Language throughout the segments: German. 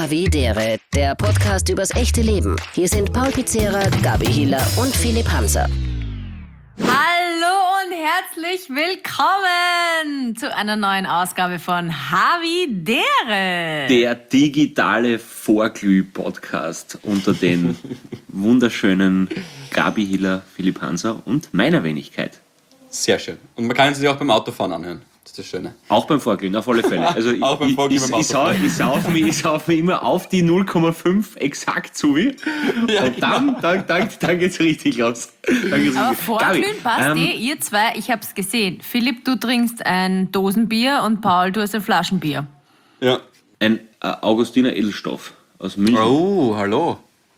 Havidere, der Podcast übers echte Leben. Hier sind Paul Pizzera, Gabi Hiller und Philipp Hanser. Hallo und herzlich willkommen zu einer neuen Ausgabe von Havidere. Der digitale Vorglüh-Podcast unter den wunderschönen Gabi Hiller, Philipp Hanser und meiner Wenigkeit. Sehr schön. Und man kann es sich auch beim Autofahren anhören. Das ist das Schöne. Auch beim Vorglühen, auf alle Fälle. Also Auch beim Vorglühen beim Autofahren. Ich sauf mir immer auf die 0,5 exakt zu. Und dann geht's richtig los. Aber Vorglühen passt ihr zwei, ich hab's gesehen. Philipp, du trinkst ein Dosenbier und Paul, du hast ein Flaschenbier. Ja. Ein Augustiner Edelstoff aus München. Oh, hallo.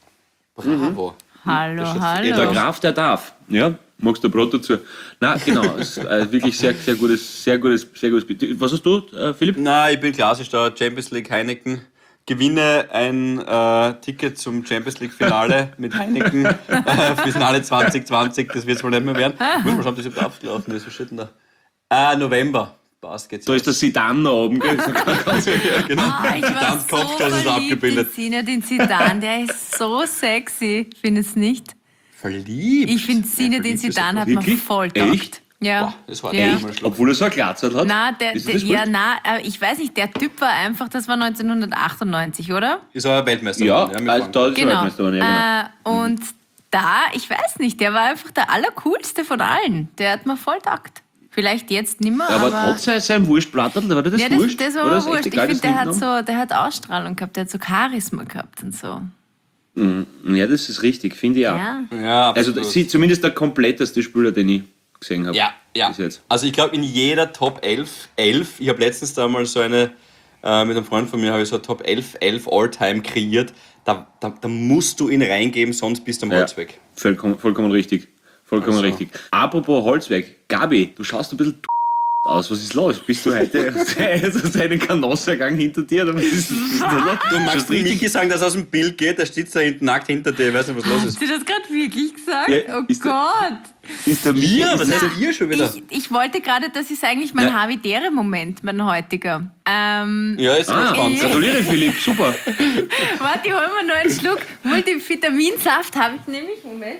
Bravo. Hallo, Der hallo. Graf, der darf. Ja, magst du Brot dazu? Nein, genau. Es ist wirklich sehr gutes. Was hast du, Philipp? Nein, ich bin klassisch da. Champions League Heineken. Gewinne ein Ticket zum Champions League Finale mit Heineken für Finale 2020. Das wird es wohl nicht mehr werden. Muss mal schauen, ob das überhaupt abgelaufen ist. Was steht denn da? November. Passt, geht's. Da ist der Zidane noch oben. Gell? Genau. Ich war so Kopfglas ist verliebt in abgebildet. Zinedine Zidane, der ist so sexy. Findest nicht? Verliebt? Ich finde Zinedine Zidane hat mir Wirklich? voll taugt. Echt? Ja. Boah, das war ja. echt mal ein Schluck. Obwohl er so ein Glatzel hat. Na, Ist das wurscht? ich weiß nicht, der Typ war einfach, das war 1998, oder? Ist aber Weltmeister. Ja, geworden, also da ist er Genau. Weltmeister geworden, ja, genau. Und da, ich weiß nicht, der war einfach der allercoolste von allen. Der hat mir voll taugt. Vielleicht jetzt nimmer, Aber aber trotz sein Wurstplattel, war das ja, wurscht? das war Oder mir ist echt wurscht. Ich egal, finde, das hinten der hat Ausstrahlung gehabt, der hat so Charisma gehabt und so. haben? Ja, das ist richtig, finde ich auch. Ja. Ja, Also absolut. das ist zumindest der kompletteste Spieler, den ich gesehen habe. Ja. Bis jetzt. Also ich glaube in jeder Top 11, ich habe letztens da mal so eine, mit einem Freund von mir habe ich so eine Top 11 All-Time kreiert. Da musst du ihn reingeben, sonst bist du am Holz weg. Vollkommen richtig. Vollkommen Also. richtig. Apropos Holzweg, Gabi, du schaust ein bisschen aus. Was ist los? Bist du heute hast du einen Kanossergang hinter dir? Oder was ist los? Du magst Schaust richtig- Michi sagen, dass er aus dem Bild geht, der steht da hinten nackt hinter dir, ich weiß nicht, was los Hast ist. du das gerade wirklich gesagt? Ja, Oh ist der- Gott. Ist der Michi? Was heißt ihr schon wieder? Ich wollte gerade, das ist eigentlich mein Ja. Havidere-Moment, mein heutiger. Ja, ist Ah, gratuliere Philipp, super. Warte, ich hol mir noch einen Schluck. Multivitaminsaft habe ich nämlich. Moment.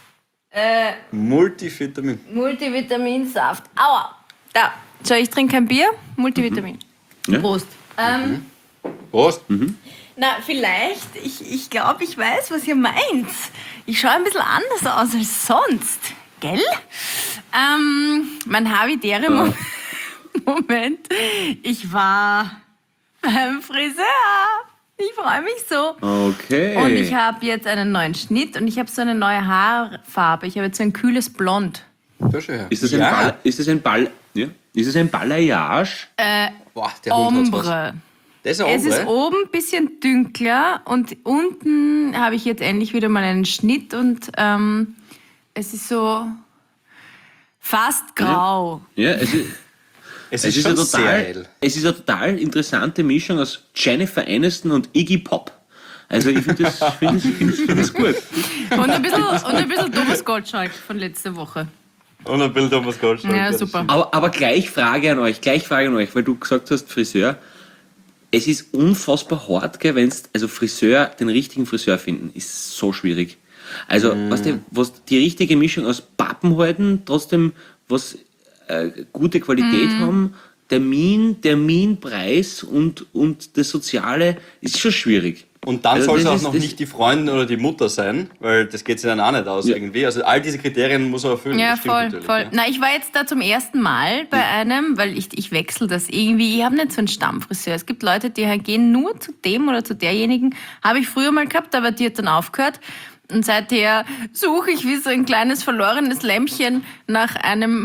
Multivitamin. Multivitaminsaft. Aua. Da. So, ich trinke kein Bier. Multivitamin. Ja. Prost. Prost. Na, vielleicht. Ich glaube, ich weiß, was ihr meint. Ich schaue ein bisschen anders aus als sonst. Gell? Mein Havidere-Moment. Ich war beim Friseur. Ich freue mich so. Okay. Und ich habe jetzt einen neuen Schnitt und ich habe so eine neue Haarfarbe. Ich habe jetzt so ein kühles Blond. Sehr schön. Ist das ein Balayage? Boah, der Hund hat's was. Ombre. Das ist ein Es ist Ombre. oben ein bisschen dünkler und unten habe ich jetzt endlich wieder mal einen Schnitt und es ist so fast grau. Ja, es ist schon eine sehr total, hell. es ist eine total interessante Mischung aus Jennifer Aniston und Iggy Pop. Also ich finde das gut. Und ein bisschen Thomas Gottschalk von letzter Woche. Und ein Bild Thomas Gottschalk. Ja, das super. Aber gleich Frage an euch, weil du gesagt hast, Friseur. Es ist unfassbar hart, gell, den richtigen Friseur finden, ist so schwierig. Also, was die richtige Mischung aus Pappen halten, trotzdem was gute Qualität haben, Terminpreis und das Soziale, ist schon schwierig. Und dann Also soll es das auch ist- noch das- nicht die Freundin oder die Mutter sein, weil das geht sich dann auch nicht aus Ja. irgendwie. Also all diese Kriterien muss er erfüllen. Ja, das stimmt voll, natürlich, voll. Ja. Na, ich war jetzt da zum ersten Mal bei einem, weil ich wechsle das irgendwie. Ich habe nicht so einen Stammfriseur. Es gibt Leute, die gehen nur zu dem oder zu derjenigen. Habe ich früher mal gehabt, aber die hat dann aufgehört. Und seither suche ich wie so ein kleines verlorenes Lämmchen nach einem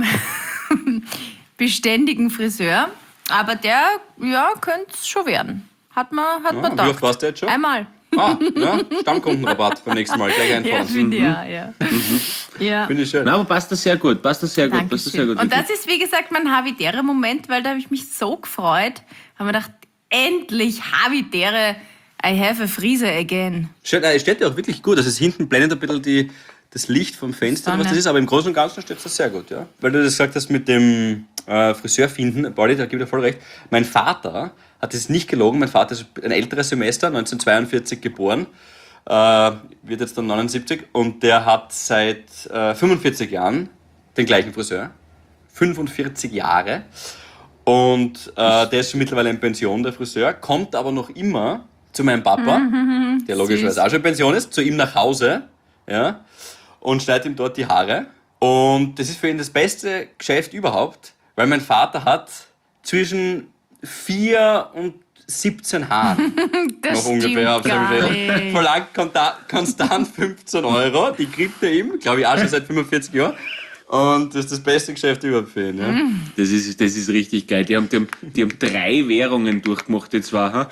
beständigen Friseur. Aber der, ja, könnte es schon werden. Hat man Wie gedacht. oft warst du jetzt schon? Einmal. Ah, ja, Stammkundenrabatt beim nächsten Mal. Gleich Ja, einfahren. finde ich, ja. Ja. Finde ich schön. Na, aber passt das sehr gut, Dankeschön. Und wirklich. das ist, wie gesagt, mein Havidere-Moment, weil da habe ich mich so gefreut. Habe mir gedacht, endlich Havidere, I have a Frise again. Schön, es steht ja auch wirklich gut. Also es hinten blendet ein bisschen das Licht vom Fenster, Sonne. was das ist, aber im Großen und Ganzen steht das sehr gut, ja. Weil du das gesagt hast mit dem Friseur finden, Pauli, da gebe ich dir voll recht. Mein Vater hat es nicht gelogen. Mein Vater ist ein älteres Semester, 1942 geboren, wird jetzt dann 79 und der hat seit 45 Jahren den gleichen Friseur. 45 Jahre. Und der ist schon mittlerweile in Pension, der Friseur, kommt aber noch immer zu meinem Papa, der logischerweise auch schon in Pension ist, zu ihm nach Hause, ja, und schneidet ihm dort die Haare. Und das ist für ihn das beste Geschäft überhaupt, weil mein Vater hat zwischen 4 und 17 Haaren. Das noch ungefähr auf seinem gar Schädel. nicht. Verlangt konstant 15 €, die kriegt er ihm, glaube ich auch schon seit 45 Jahren. Und das ist das beste Geschäft überhaupt für ihn. Ja? Das ist richtig geil. Die haben 3 Währungen durchgemacht, die zwei. Ha?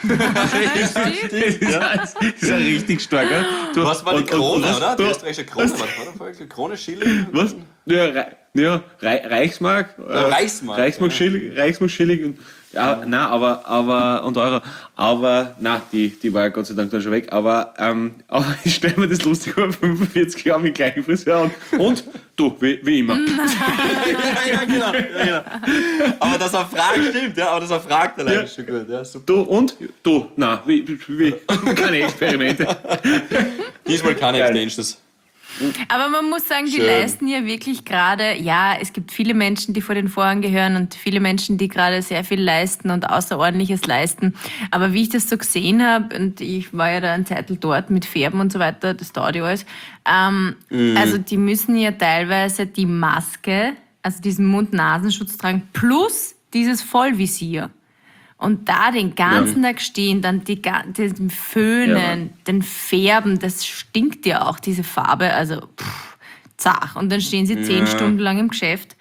Das ist ja richtig stark. Ha? Was war die Krone, oder? Die Du, österreichische Krone. Was war da vorher? Krone, Schilling? was? Reichsmark. Reichsmark. Reichsmark, Schilling. Und, ja, nein, aber und Euro. Aber, nein, die war ja Gott sei Dank dann schon weg. Aber ich stelle mir das lustig vor, 45 Jahre mit gleichen Friseur an. Und du, wie immer. ja, genau. Aber dass er fragt, stimmt, ja. Aber dass er fragt, allein ist schon gut. Ja, super. Du und? Du, nein, wie? Keine Experimente. Diesmal keine Extensions. Aber man muss sagen, die Schön. leisten ja wirklich gerade, ja, es gibt viele Menschen, die vor den Vorhang gehören und viele Menschen, die gerade sehr viel leisten und Außerordentliches leisten. Aber wie ich das so gesehen habe, und ich war ja da ein Zeitl dort mit Färben und so weiter, das dauert ja alles, also die müssen ja teilweise die Maske, also diesen Mund-Nasenschutz tragen, plus dieses Vollvisier. Und da den ganzen Tag stehen, dann den Föhnen, den Färben, das stinkt ja auch, diese Farbe, also zach. Und dann stehen sie 10 Stunden lang im Geschäft.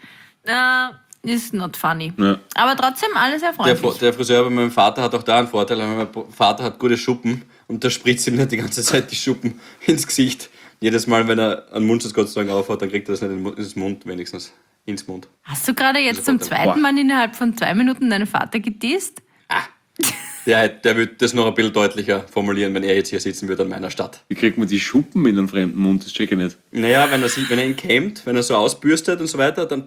Ist not funny. Ja. Aber trotzdem alles sehr freundlich. Der Friseur bei meinem Vater hat auch da einen Vorteil, weil mein Vater hat gute Schuppen und da spritzt ihm nicht die ganze Zeit die Schuppen ins Gesicht. Jedes Mal, wenn er einen Mundschutz Gott sei Dank aufhat, dann kriegt er das nicht ins Mund wenigstens. Ins Mund. Hast du gerade jetzt zum zweiten Mal innerhalb von 2 Minuten deinen Vater gedisst? Der würde das noch ein bisschen deutlicher formulieren, wenn er jetzt hier sitzen würde an meiner Stadt. Wie kriegt man die Schuppen in einem fremden Mund? Das check ich nicht. Naja, wenn er ihn kämmt, wenn er so ausbürstet und so weiter, dann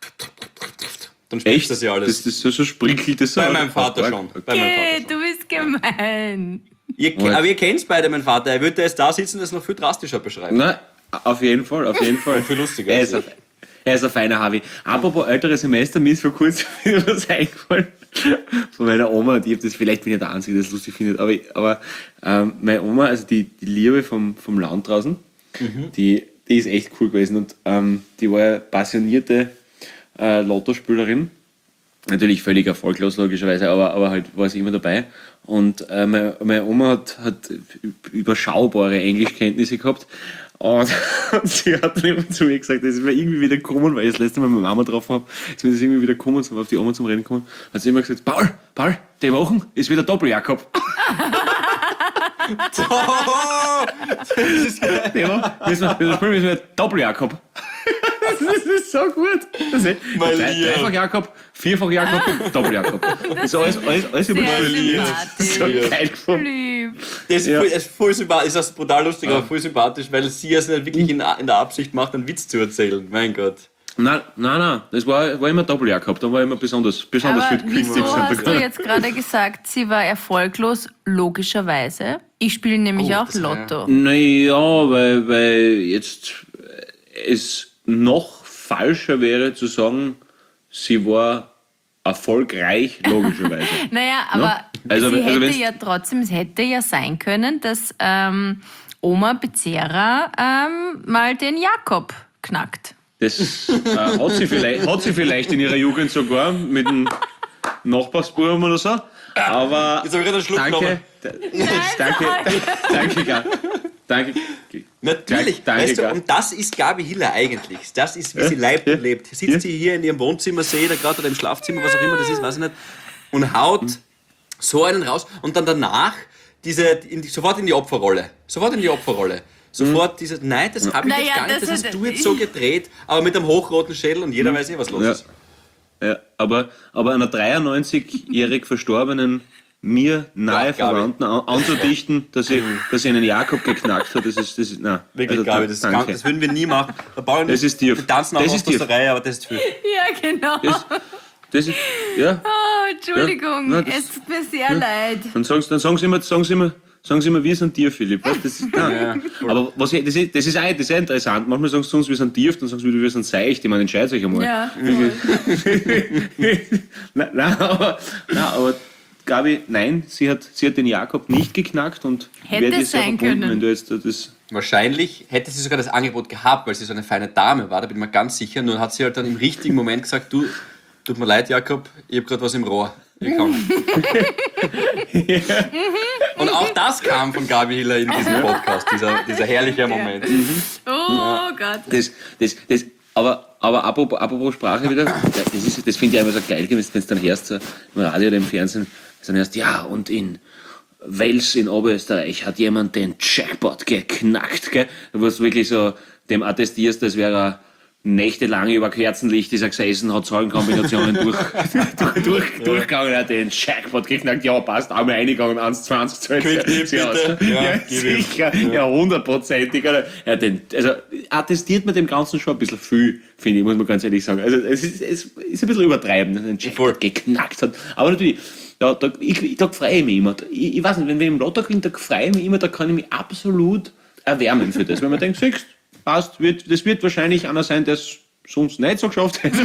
spritzt das ja alles. So sprinkelt das Bei meinem Vater schon. Bei meinem Vater Okay, du bist gemein. Aber ihr kennt beide, mein Vater. Er würde jetzt da sitzen und das noch viel drastischer beschreiben. Nein, auf jeden Fall. Viel lustiger. Er ist ein feiner Harvey. Apropos ältere Semester, mir ist vor kurzem wieder was eingefallen von meiner Oma. Und ich habe das, vielleicht bin ich der Einzige, der das lustig findet, aber meine Oma, also die Liebe vom Land draußen, die ist echt cool gewesen. Und die war ja passionierte Lottospielerin. Natürlich völlig erfolglos, logischerweise, aber halt war sie immer dabei. Und meine Oma hat überschaubare Englischkenntnisse gehabt. Und sie hat dann immer zu mir gesagt, das ist mir irgendwie wieder gekommen, weil ich das letzte Mal meine Mama getroffen habe, ist mir das irgendwie wieder gekommen, sind wir auf die Oma zum Reden gekommen, hat sie immer gesagt, Paul, die Woche ist wieder Doppeljakob. Das ist wieder Doppeljakob. Das ist so gut. Dreifach Jakob, vierfach Jakob, Doppeljakob. Das ist alles über so geil gefunden. Das ist voll sympathisch, ist das brutal lustig, aber voll sympathisch, weil sie es nicht wirklich in der Absicht macht, einen Witz zu erzählen. Mein Gott. Nein, das war immer Doppeljakob, da war immer besonders viel Aber gekriegt. wieso hast du jetzt gerade gesagt, sie war erfolglos? Logischerweise. Ich spiele nämlich auch Lotto. Naja, weil jetzt es noch falscher wäre zu sagen, sie war erfolgreich, logischerweise. Naja, aber Also, sie hätte wenn's- ja trotzdem, es hätte ja sein können, dass Oma Bezerra mal den Jakob knackt. Das hat sie vielleicht in ihrer Jugend sogar mit dem Nachbarsbuben oder so. Aber Jetzt habe ich gerade einen Schluck genommen. Danke. Natürlich, Danke, weißt du, Gabi. und das ist Gabi Hiller eigentlich. Das ist, wie sie leibt und lebt. Sitzt sie hier in ihrem Wohnzimmer, sehe da gerade, oder im Schlafzimmer, was auch immer das ist, weiß ich nicht, und haut so einen raus und dann danach sofort in die Opferrolle. Sofort, nein, das habe ich Naja, jetzt gar nicht, das das hast ist- du jetzt so gedreht, aber mit einem hochroten Schädel und jeder weiß eh, was los Ja. ist. Ja, aber einer 93-jährig verstorbenen, mir nahe Ja, Gabi. Verwandten anzudichten, dass sie einen Jakob geknackt hat, das ist nein. Wirklich, Also, Gabi, das würden wir nie machen. Der Paul und Das ist tief. wir tanzen auch Das aus ist tief. der Reihe, aber das ist viel. Ja, genau. Das ist, ja. Oh, Entschuldigung, Ja, nein, das- es tut mir sehr leid. Dann sagen sie immer, wir sind dir, Philipp. Weißt, das ist, nein. Aber das ist auch interessant. Manchmal sagen sie uns, wir sind dir, dann sagen sie wieder, wir sind seicht. Ich meine, entscheidet euch einmal. Ja, aber Gabi, nein, sie hat den Jakob nicht geknackt und Hätte wäre dir es sehr sein verbunden, können. wenn du jetzt das... Wahrscheinlich hätte sie sogar das Angebot gehabt, weil sie so eine feine Dame war, da bin ich mir ganz sicher. Nur hat sie halt dann im richtigen Moment gesagt, du, tut mir leid, Jakob, ich habe gerade was im Rohr. Ich komme. Und auch das kam von Gabi Hiller in diesem Podcast, dieser herrliche Moment. oh Gott. Aber apropos Sprache wieder, das finde ich einfach so geil, wenn du dann hörst, so im Radio oder im Fernsehen, dann hörst ja, und in Wels in Oberösterreich hat jemand den Jackpot geknackt, gell? Wo du wirklich so dem attestierst, als wäre er nächtelang über Kerzenlicht ist er gesessen, hat Zahlenkombinationen durchgegangen, er hat den Jackpot geknackt, ja, passt, einmal eingegangen, 1,20 zahlt sie aus. Ja, sicher, ja, 100%ig. Also attestiert man dem Ganzen schon ein bisschen viel, finde ich, muss man ganz ehrlich sagen. Also es ist ein bisschen übertreiben, dass er den Jackpot geknackt hat. Aber natürlich, ja, da freue ich mich immer. Ich weiß nicht, wenn wir im Lotto kriegen, da freue ich mich immer, da kann ich mich absolut erwärmen für das. Wenn man denkt, siehst, passt, das wird wahrscheinlich einer sein, der es sonst nicht so geschafft hätte.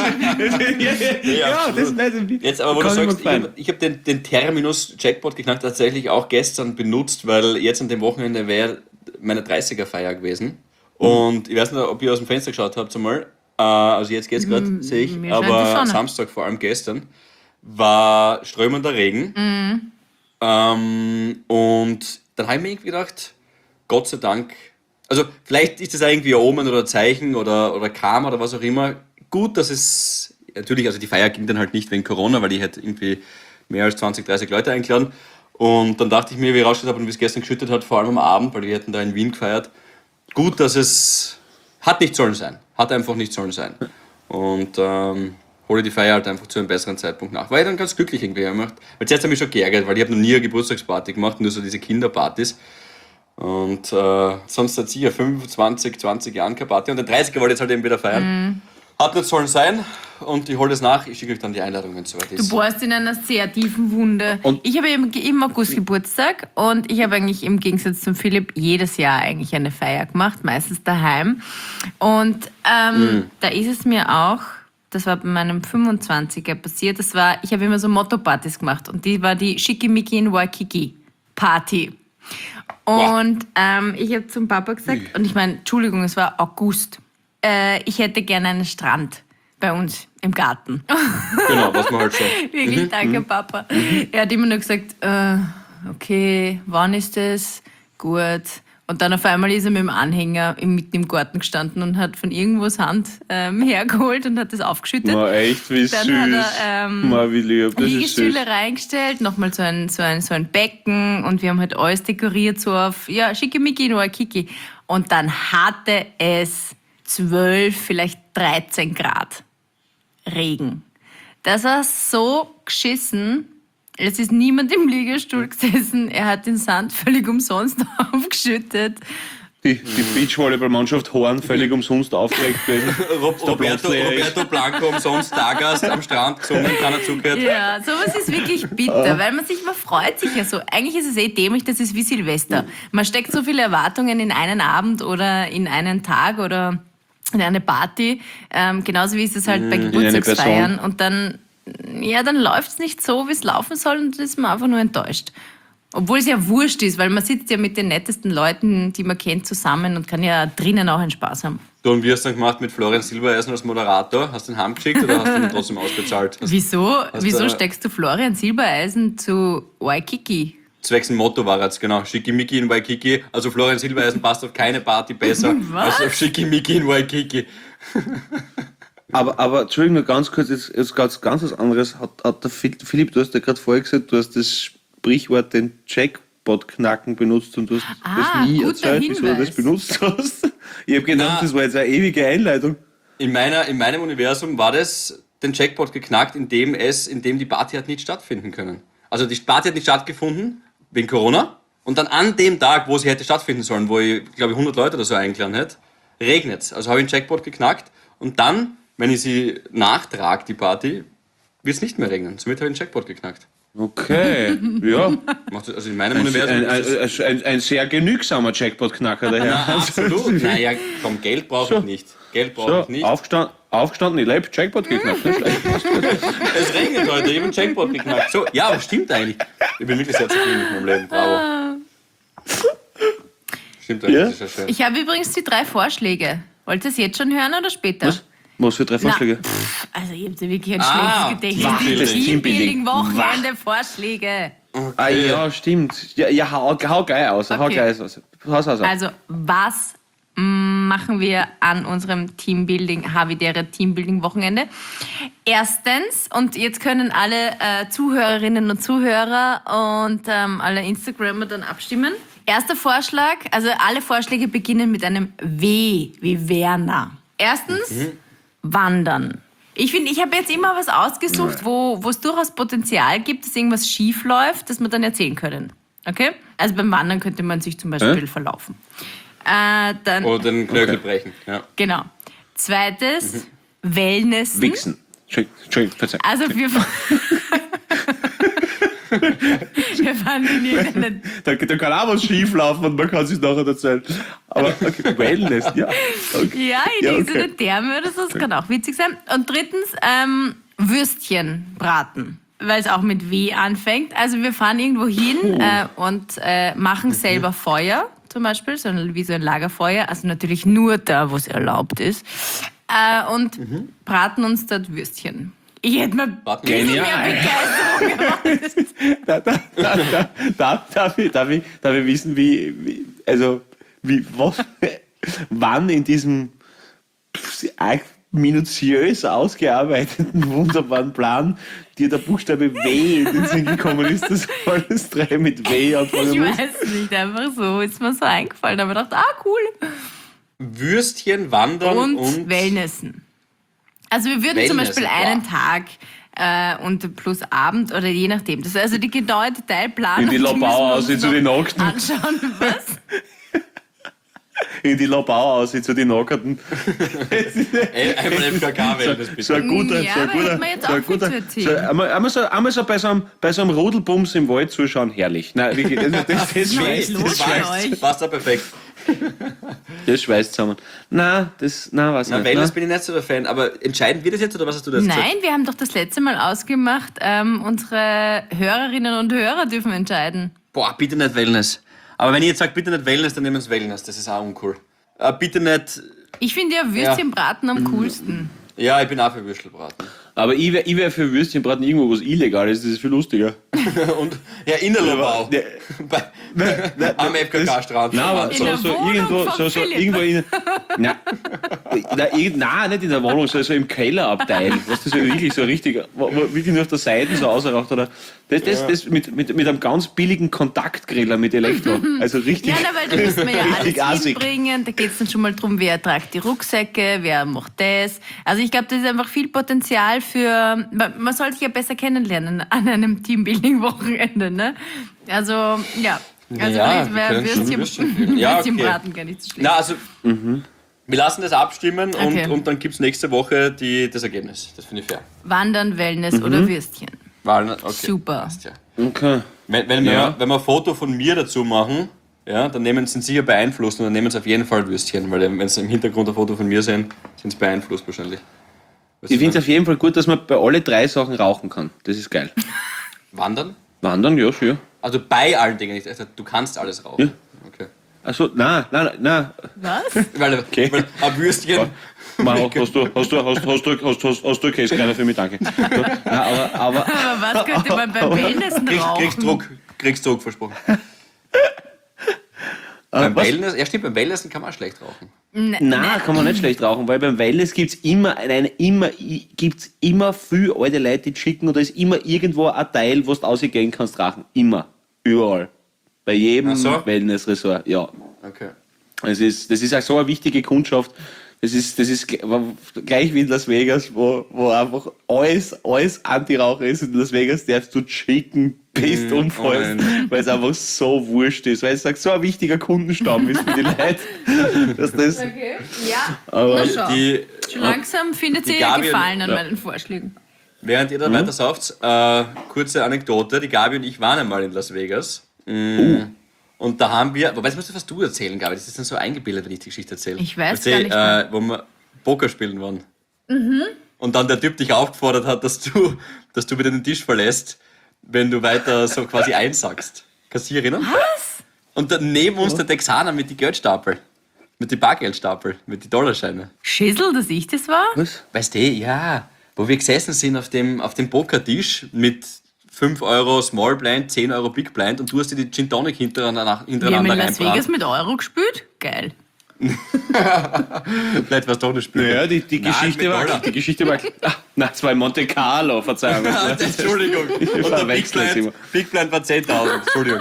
Jetzt aber, wo du sagst, ich habe den Terminus Jackpot geknackt tatsächlich auch gestern benutzt, weil jetzt an dem Wochenende wäre meine 30er-Feier gewesen. Und ich weiß nicht, ob ihr aus dem Fenster geschaut habt einmal. Also jetzt geht's gerade, sehe ich. Aber Samstag, vor allem gestern, war strömender Regen. Und dann habe ich mir irgendwie gedacht, Gott sei Dank, also vielleicht ist das irgendwie ein Omen oder ein Zeichen oder Karma oder was auch immer. Gut, dass es, natürlich, also die Feier ging dann halt nicht wegen Corona, weil ich hätte irgendwie mehr als 20, 30 Leute eingeladen. Und dann dachte ich mir, wie ich rausgeschaut habe und wie es gestern geschüttet hat, vor allem am Abend, weil wir hätten da in Wien gefeiert. Gut, dass es hat nicht sollen sein. Hat einfach nicht sollen sein. Und hole die Feier halt einfach zu einem besseren Zeitpunkt nach. War ich dann ganz glücklich irgendwie gemacht. Weil zuerst habe ich mich schon geärgert, weil ich habe noch nie eine Geburtstagsparty gemacht, nur so diese Kinderpartys. Und sonst hat sie ja 25, 20 Jahren keine Party. Und den 30er wollte ich jetzt halt eben wieder feiern. Hat nicht sollen sein. Und ich hole das nach. Ich schicke euch dann die Einladung, wenn es soweit ist. Du bohrst in einer sehr tiefen Wunde. Und ich habe im August Geburtstag und ich habe eigentlich im Gegensatz zum Philipp jedes Jahr eigentlich eine Feier gemacht, meistens daheim. Und da ist es mir auch, das war bei meinem 25er passiert, ich habe immer so Motto-Partys gemacht und die war die Schickimicki in Waikiki Party. Und ich habe zum Papa gesagt, und ich meine, Entschuldigung, es war August, ich hätte gerne einen Strand bei uns im Garten. Genau, was man halt so. Wirklich, danke, Papa. Er hat immer nur gesagt, okay, wann ist das? Gut. Und dann auf einmal ist er mit dem Anhänger mitten im Garten gestanden und hat von irgendwo Sand hergeholt und hat das aufgeschüttet. Ma, echt, wie dann süß. Hat er Ma, wie lieb, das ist süß. Liegestühle reingestellt, nochmal so ein Becken und wir haben halt alles dekoriert, so auf, ja, schickimicki in Waikiki. Und dann hatte es 12, vielleicht 13 Grad Regen. Das war so geschissen. Es ist niemand im Liegestuhl gesessen. Er hat den Sand völlig umsonst aufgeschüttet. Die Beachvolleyballmannschaft Horn völlig umsonst aufgeregt gewesen. Roberto Blanco umsonst Stargast am Strand gesungen, keiner zugehört. Ja, sowas ist wirklich bitter, weil man freut sich ja so. Eigentlich ist es dämlich, das ist wie Silvester. Man steckt so viele Erwartungen in einen Abend oder in einen Tag oder in eine Party. Genauso wie ist es halt bei Geburtstagsfeiern. Und dann läuft es nicht so, wie es laufen soll und dann ist man einfach nur enttäuscht. Obwohl es ja wurscht ist, weil man sitzt ja mit den nettesten Leuten, die man kennt, zusammen und kann ja drinnen auch einen Spaß haben. Du, und wie hast du dann gemacht mit Florian Silbereisen als Moderator? Hast du ihn heimgeschickt oder hast du ihn trotzdem ausbezahlt? Wieso steckst du Florian Silbereisen zu Waikiki? Zwecks ein Motto war jetzt, genau. Schickimicki in Waikiki. Also Florian Silbereisen passt auf keine Party besser als auf Schickimicki in Waikiki. Aber Entschuldigung, nur ganz kurz, jetzt ganz was anderes. Hat der Philipp, du hast ja gerade vorher gesagt, du hast das Sprichwort den Jackpot knacken benutzt und du hast das nie erzählt, wieso du das benutzt hast. Ich habe gedacht, das war jetzt eine ewige Einleitung. In meinem Universum war das den Jackpot geknackt, indem die Party hat nicht stattfinden können. Also die Party hat nicht stattgefunden, wegen Corona. Und dann an dem Tag, wo sie hätte stattfinden sollen, wo ich, glaube ich, 100 Leute oder so eingeladen hätte, regnet es. Also habe ich den Jackpot geknackt und dann, wenn ich sie nachtrage, die Party, wird es nicht mehr regnen. Somit habe ich den Jackpot geknackt. Okay, ja. Also in meinem Universum ist es Ein sehr genügsamer Jackpot-Knacker daher. absolut. Naja, komm, Geld brauche ich nicht. Geld brauche ich nicht. Aufgestanden, ich lebe, Jackpot geknackt. Nicht schlecht. Es regnet heute, ich habe einen Jackpot geknackt. So, ja, aber stimmt eigentlich. Ich bin wirklich sehr zufrieden mit meinem Leben. Bravo. Stimmt eigentlich, Ja? das ist ja schön. Ich habe übrigens die 3 Vorschläge. Wollt ihr es jetzt schon hören oder später? Was für 3 Vorschläge? Also ihr habt ja wirklich ein Ah, schlechtes das Gedächtnis. Teambuilding. Teambuilding-Wochenende Vorschläge. Ah, ja, stimmt. Ja, hau geil aus. Hau Okay. geil aus. Haus aus. Also, was machen wir an unserem Havidere Teambuilding-Wochenende? Erstens, und jetzt können alle Zuhörerinnen und Zuhörer und alle Instagrammer dann abstimmen. Erster Vorschlag, also alle Vorschläge beginnen mit einem W wie Werner. Erstens, Wandern. Ich finde, ich habe jetzt immer was ausgesucht, wo es durchaus Potenzial gibt, dass irgendwas schief läuft, das wir dann erzählen können. Okay? Also beim Wandern könnte man sich zum Beispiel verlaufen. Dann, Oder den Knöchel brechen. Ja. genau. Zweites, Wellnessen. Wichsen. Entschuldigung, verzeih. Also wir fahren in irgendeinen... Da kann auch was schief laufen und man kann sich nachher erzählen. Aber okay, Wellness, ja. Okay. Ja, in Ja, irgendeiner okay. Therme oder so, das kann auch witzig sein. Und drittens, Würstchen braten, weil es auch mit W anfängt. Also wir fahren irgendwo hin und machen selber Feuer, zum Beispiel, wie so ein Lagerfeuer. Also natürlich nur da, wo es erlaubt ist. Und braten uns dort Würstchen. Ich hätte mir ein bisschen mehr Begeisterung erwartet. Darf ich wissen, wann in diesem minutiös ausgearbeiteten, wunderbaren Plan dir der Buchstabe W in den Sinn gekommen ist, dass alles 3 mit W anfangen Ich muss? weiß nicht, einfach so ist mir so eingefallen. Aber ich dachte, cool. Würstchen, Wandern Und Wellnessen. Also wir würden zum Wellnessen, Beispiel einen Tag und plus Abend oder je nachdem. Das ist also die genaue Detailplanung. In die Lobau aus, zu den Nackten. Anschauen, was? In die Lobau aus, zu den Nackerten. Einmal FKK wählen, das bitte. So ein guter, Ja, so ein aber guter, hätte man jetzt so ein auch viel guter, zu erzählen. einmal so bei so einem Rudelbums im Wald zuschauen, herrlich. Nein, wirklich, das schweißt, los das bei schweißt, euch? Passt da perfekt. das schweißt zusammen. Nein, weiß Na, nicht. Wellness Nein. bin ich nicht so der Fan, aber entscheiden wir das jetzt oder was hast du da jetzt Nein, wir haben doch das letzte Mal ausgemacht, unsere Hörerinnen und Hörer dürfen entscheiden. Boah, bitte nicht Wellness. Aber wenn ich jetzt sage, bitte nicht Wellness, dann nehmen wir es Wellness. Das ist auch uncool. Bitte nicht... Ich finde ja Würstchenbraten am coolsten. Ja, ich bin auch für Würstelbraten. Aber ich wär für Würstchenbraten irgendwo was Illegales, das ist viel lustiger. Und ja, in der Lobau. Ja, Am FKK-Strand. Nein, aber In so, der so Wohnung irgendwo, von so Philipp. irgendwo in. Nein, nicht in der Wohnung, so im Kellerabteil. Was das so wirklich so richtig, wo wirklich nur auf der Seite so ausraucht. Oder das mit einem ganz billigen Kontaktgriller mit Elektro. Also richtig. Ja, na, weil da müssen wir ja richtig alles assig. hinbringen. Da geht es dann schon mal darum, wer tragt die Rucksäcke, wer macht das. Also ich glaube, das ist einfach viel Potenzial für... Man soll sich ja besser kennenlernen an einem Teambuilding-Wochenende, ne? Also, ja. Also Ja, vielleicht wir können schon Würstchen Ja, okay. Würstchenbraten gar nicht so schlecht. Na, also, wir lassen das abstimmen Okay. und dann gibt es nächste Woche das Ergebnis. Das finde ich fair. Wandern, Wellness oder Würstchen. Okay. Super. Passt ja. Okay. Wenn Ja. wir ein Foto von mir dazu machen, ja, dann sind sicher beeinflusst und dann nehmen sie auf jeden Fall Würstchen, weil wenn sie im Hintergrund ein Foto von mir sehen, sind sie beeinflusst wahrscheinlich. Ich finde es auf jeden Fall gut, dass man bei alle 3 Sachen rauchen kann. Das ist geil. Wandern? Wandern, ja, schon. Also bei allen Dingen nicht. Also, du kannst alles rauchen. Ja. Okay. Also, nein. Was? Weil ein Würstchen. Mal, hast du Käsekreiner für mich, danke. Nein, aber Aber was könnte man beim Wellnessen rauchen? Kriegst Druck versprochen. Beim Wellnessen kann man auch schlecht rauchen. Nein, kann man nicht schlecht rauchen, weil beim Wellness gibt's immer viel alte Leute, die schicken und da ist immer irgendwo ein Teil, wo du rausgehen kannst rauchen. Immer. Überall. Bei jedem Ach so? Wellness-Ressort, ja. Okay. Das ist auch so eine wichtige Kundschaft. Das ist gleich wie in Las Vegas, wo einfach alles Anti-Raucher ist. In Las Vegas darfst du chicken, bist umfallst, weil es einfach so wurscht ist. Weil es so ein wichtiger Kundenstamm ist für die Leute. Dass das, Okay. Ja, aber na schau. Die, Schon langsam findet die sie Gabi- Gefallen an Ja. meinen Vorschlägen. während ihr da weiter sauft, kurze Anekdote. Die Gabi und ich waren einmal in Las Vegas. Und da haben wir, wobei, das musst du fast du erzählen, Gabi. Das ist dann so eingebildet, wenn ich die Geschichte erzähle. Ich weiß gar nicht mehr. Wo wir Poker spielen waren. Und dann der Typ dich aufgefordert hat, dass du wieder den Tisch verlässt, wenn du weiter so quasi einsackst. Kannst du dich erinnern? Was? Und dann neben uns der Texaner mit die Geldstapel. Mit die Bargeldstapel, mit die Dollarscheine. Schissel, dass ich das war? Was? Weißt du, ja, wo wir gesessen sind auf dem Pokertisch mit 5 Euro Small Blind, 10 Euro Big Blind und du hast dir die Gin Tonic hintereinander Wir haben in reinbrannt. Las Vegas mit Euro gespielt? Geil. Vielleicht war es doch eine Spiel. Ja, die Nein, Geschichte mit war. Dollar. Die Geschichte war. Das war in Monte Carlo, Verzeihung. Entschuldigung. Und der Big verwechsel's immer. Blind war 10.000. Entschuldigung.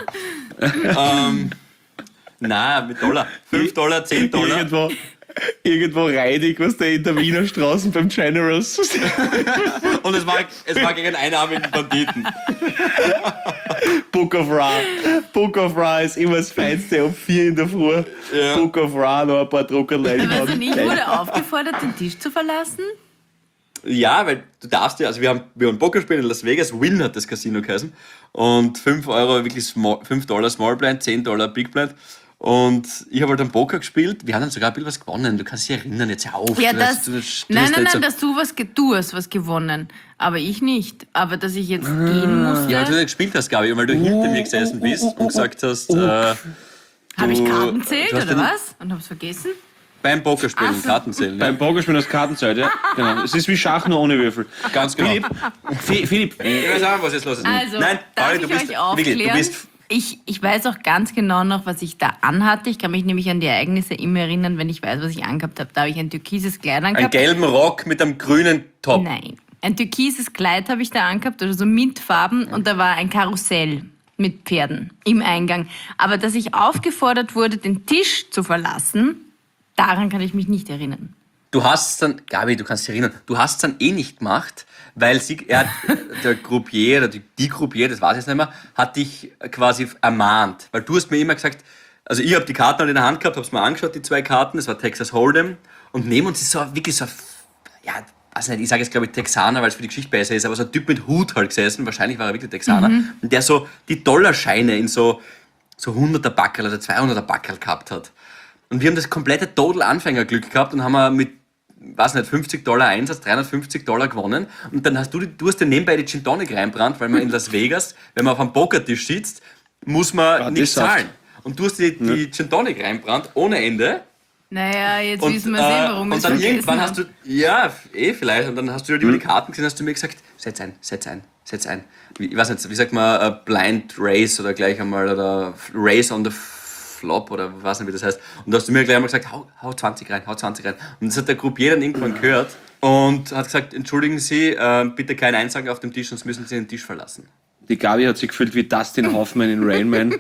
Nein, mit Dollar. 5 Dollar, 10 Dollar. Irgendwo reinig, was der in der Wiener Straßen beim Generals. Und es war gegen einen einarmigen Banditen. Book of Ra. Book of Ra ist immer das Feinste um 4 in der Früh. Ja. Book of Ra, noch ein paar Druckerlein. Aber also ich wurde aufgefordert, den Tisch zu verlassen. Ja, weil du darfst ja, also wir haben Poker spielen in Las Vegas, Win hat das Casino geheißen. Und 5 Euro wirklich 5 Dollar Small Blind, 10 Dollar Big Blind. Und ich habe halt dann Poker gespielt. Wir haben dann sogar ein bisschen was gewonnen. Du kannst dich erinnern, jetzt hör auf. Ja, Du das. hast- du hast- du Nein, hast nein, jetzt nein, so- dass du hast was gewonnen. Aber ich nicht. Aber dass ich jetzt gehen musste. Ja, weil du gespielt hast, Gabi, weil du hinter mir gesessen bist und gesagt hast, Habe ich Karten du zählt hast oder den- was? Und hab's vergessen? beim Pokerspielen Ach so. Kartenzählen. Ja. Beim Pokerspielen aus Kartenzeit, ja. Genau. Es ist wie Schach, nur ohne Würfel. Ganz genau. Philipp, Ich weiß auch, was jetzt los ist. Also, Nein, darf Pauli, ich du bist, euch aufklären? wirklich, du bist Ich weiß auch ganz genau noch, was ich da anhatte. Ich kann mich nämlich an die Ereignisse immer erinnern, wenn ich weiß, was ich angehabt habe. Da habe ich ein türkises Kleid einen angehabt. gelben Rock mit einem grünen Top. Nein. Ein türkises Kleid habe ich da angehabt, oder so Mintfarben, und da war ein Karussell mit Pferden im Eingang. Aber dass ich aufgefordert wurde, den Tisch zu verlassen, daran kann ich mich nicht erinnern. Du hast dann, Gabi, du kannst dich erinnern, du hast es dann eh nicht gemacht, weil der Croupier oder die Croupier, das weiß ich jetzt nicht mehr, hat dich quasi ermahnt. Weil du hast mir immer gesagt, also ich habe die Karten halt in der Hand gehabt, habe es mir angeschaut, die 2 Karten, das war Texas Hold'em, und neben uns ist so wirklich so, ja, weiß nicht, ich sage jetzt glaube ich Texaner, weil es für die Geschichte besser ist, aber so ein Typ mit Hut halt gesessen, wahrscheinlich war er wirklich Texaner, und der so die Dollarscheine in so 100er Backerl oder 200er Backerl gehabt hat. Und wir haben das komplette Total-Anfängerglück gehabt und haben mit, weiß nicht, $50 Einsatz, $350 gewonnen. Und dann hast du hast dir nebenbei die Gin Tonic reinbrannt, weil man in Las Vegas, wenn man auf einem Pokertisch sitzt, muss man nicht zahlen. Und du hast die Gin Tonic reinbrannt, ohne Ende. Naja, jetzt Und, wissen wir sehen, warum wir und es dann vergessen irgendwann haben. hast du, ja, vielleicht, und dann hast du halt über die Karten gesehen, hast du mir gesagt, setz ein. Ich weiß nicht, wie sagt man, Blind Race oder gleich einmal, oder Race on the Flop, oder ich weiß nicht, wie das heißt. Und da hast du mir gleich einmal gesagt, hau 20 rein. Und das hat der Croupier dann irgendwann gehört und hat gesagt, entschuldigen Sie, bitte kein Einsagen auf dem Tisch, sonst müssen Sie den Tisch verlassen. die Gabi hat sich gefühlt wie Dustin Hoffman in Rain Man.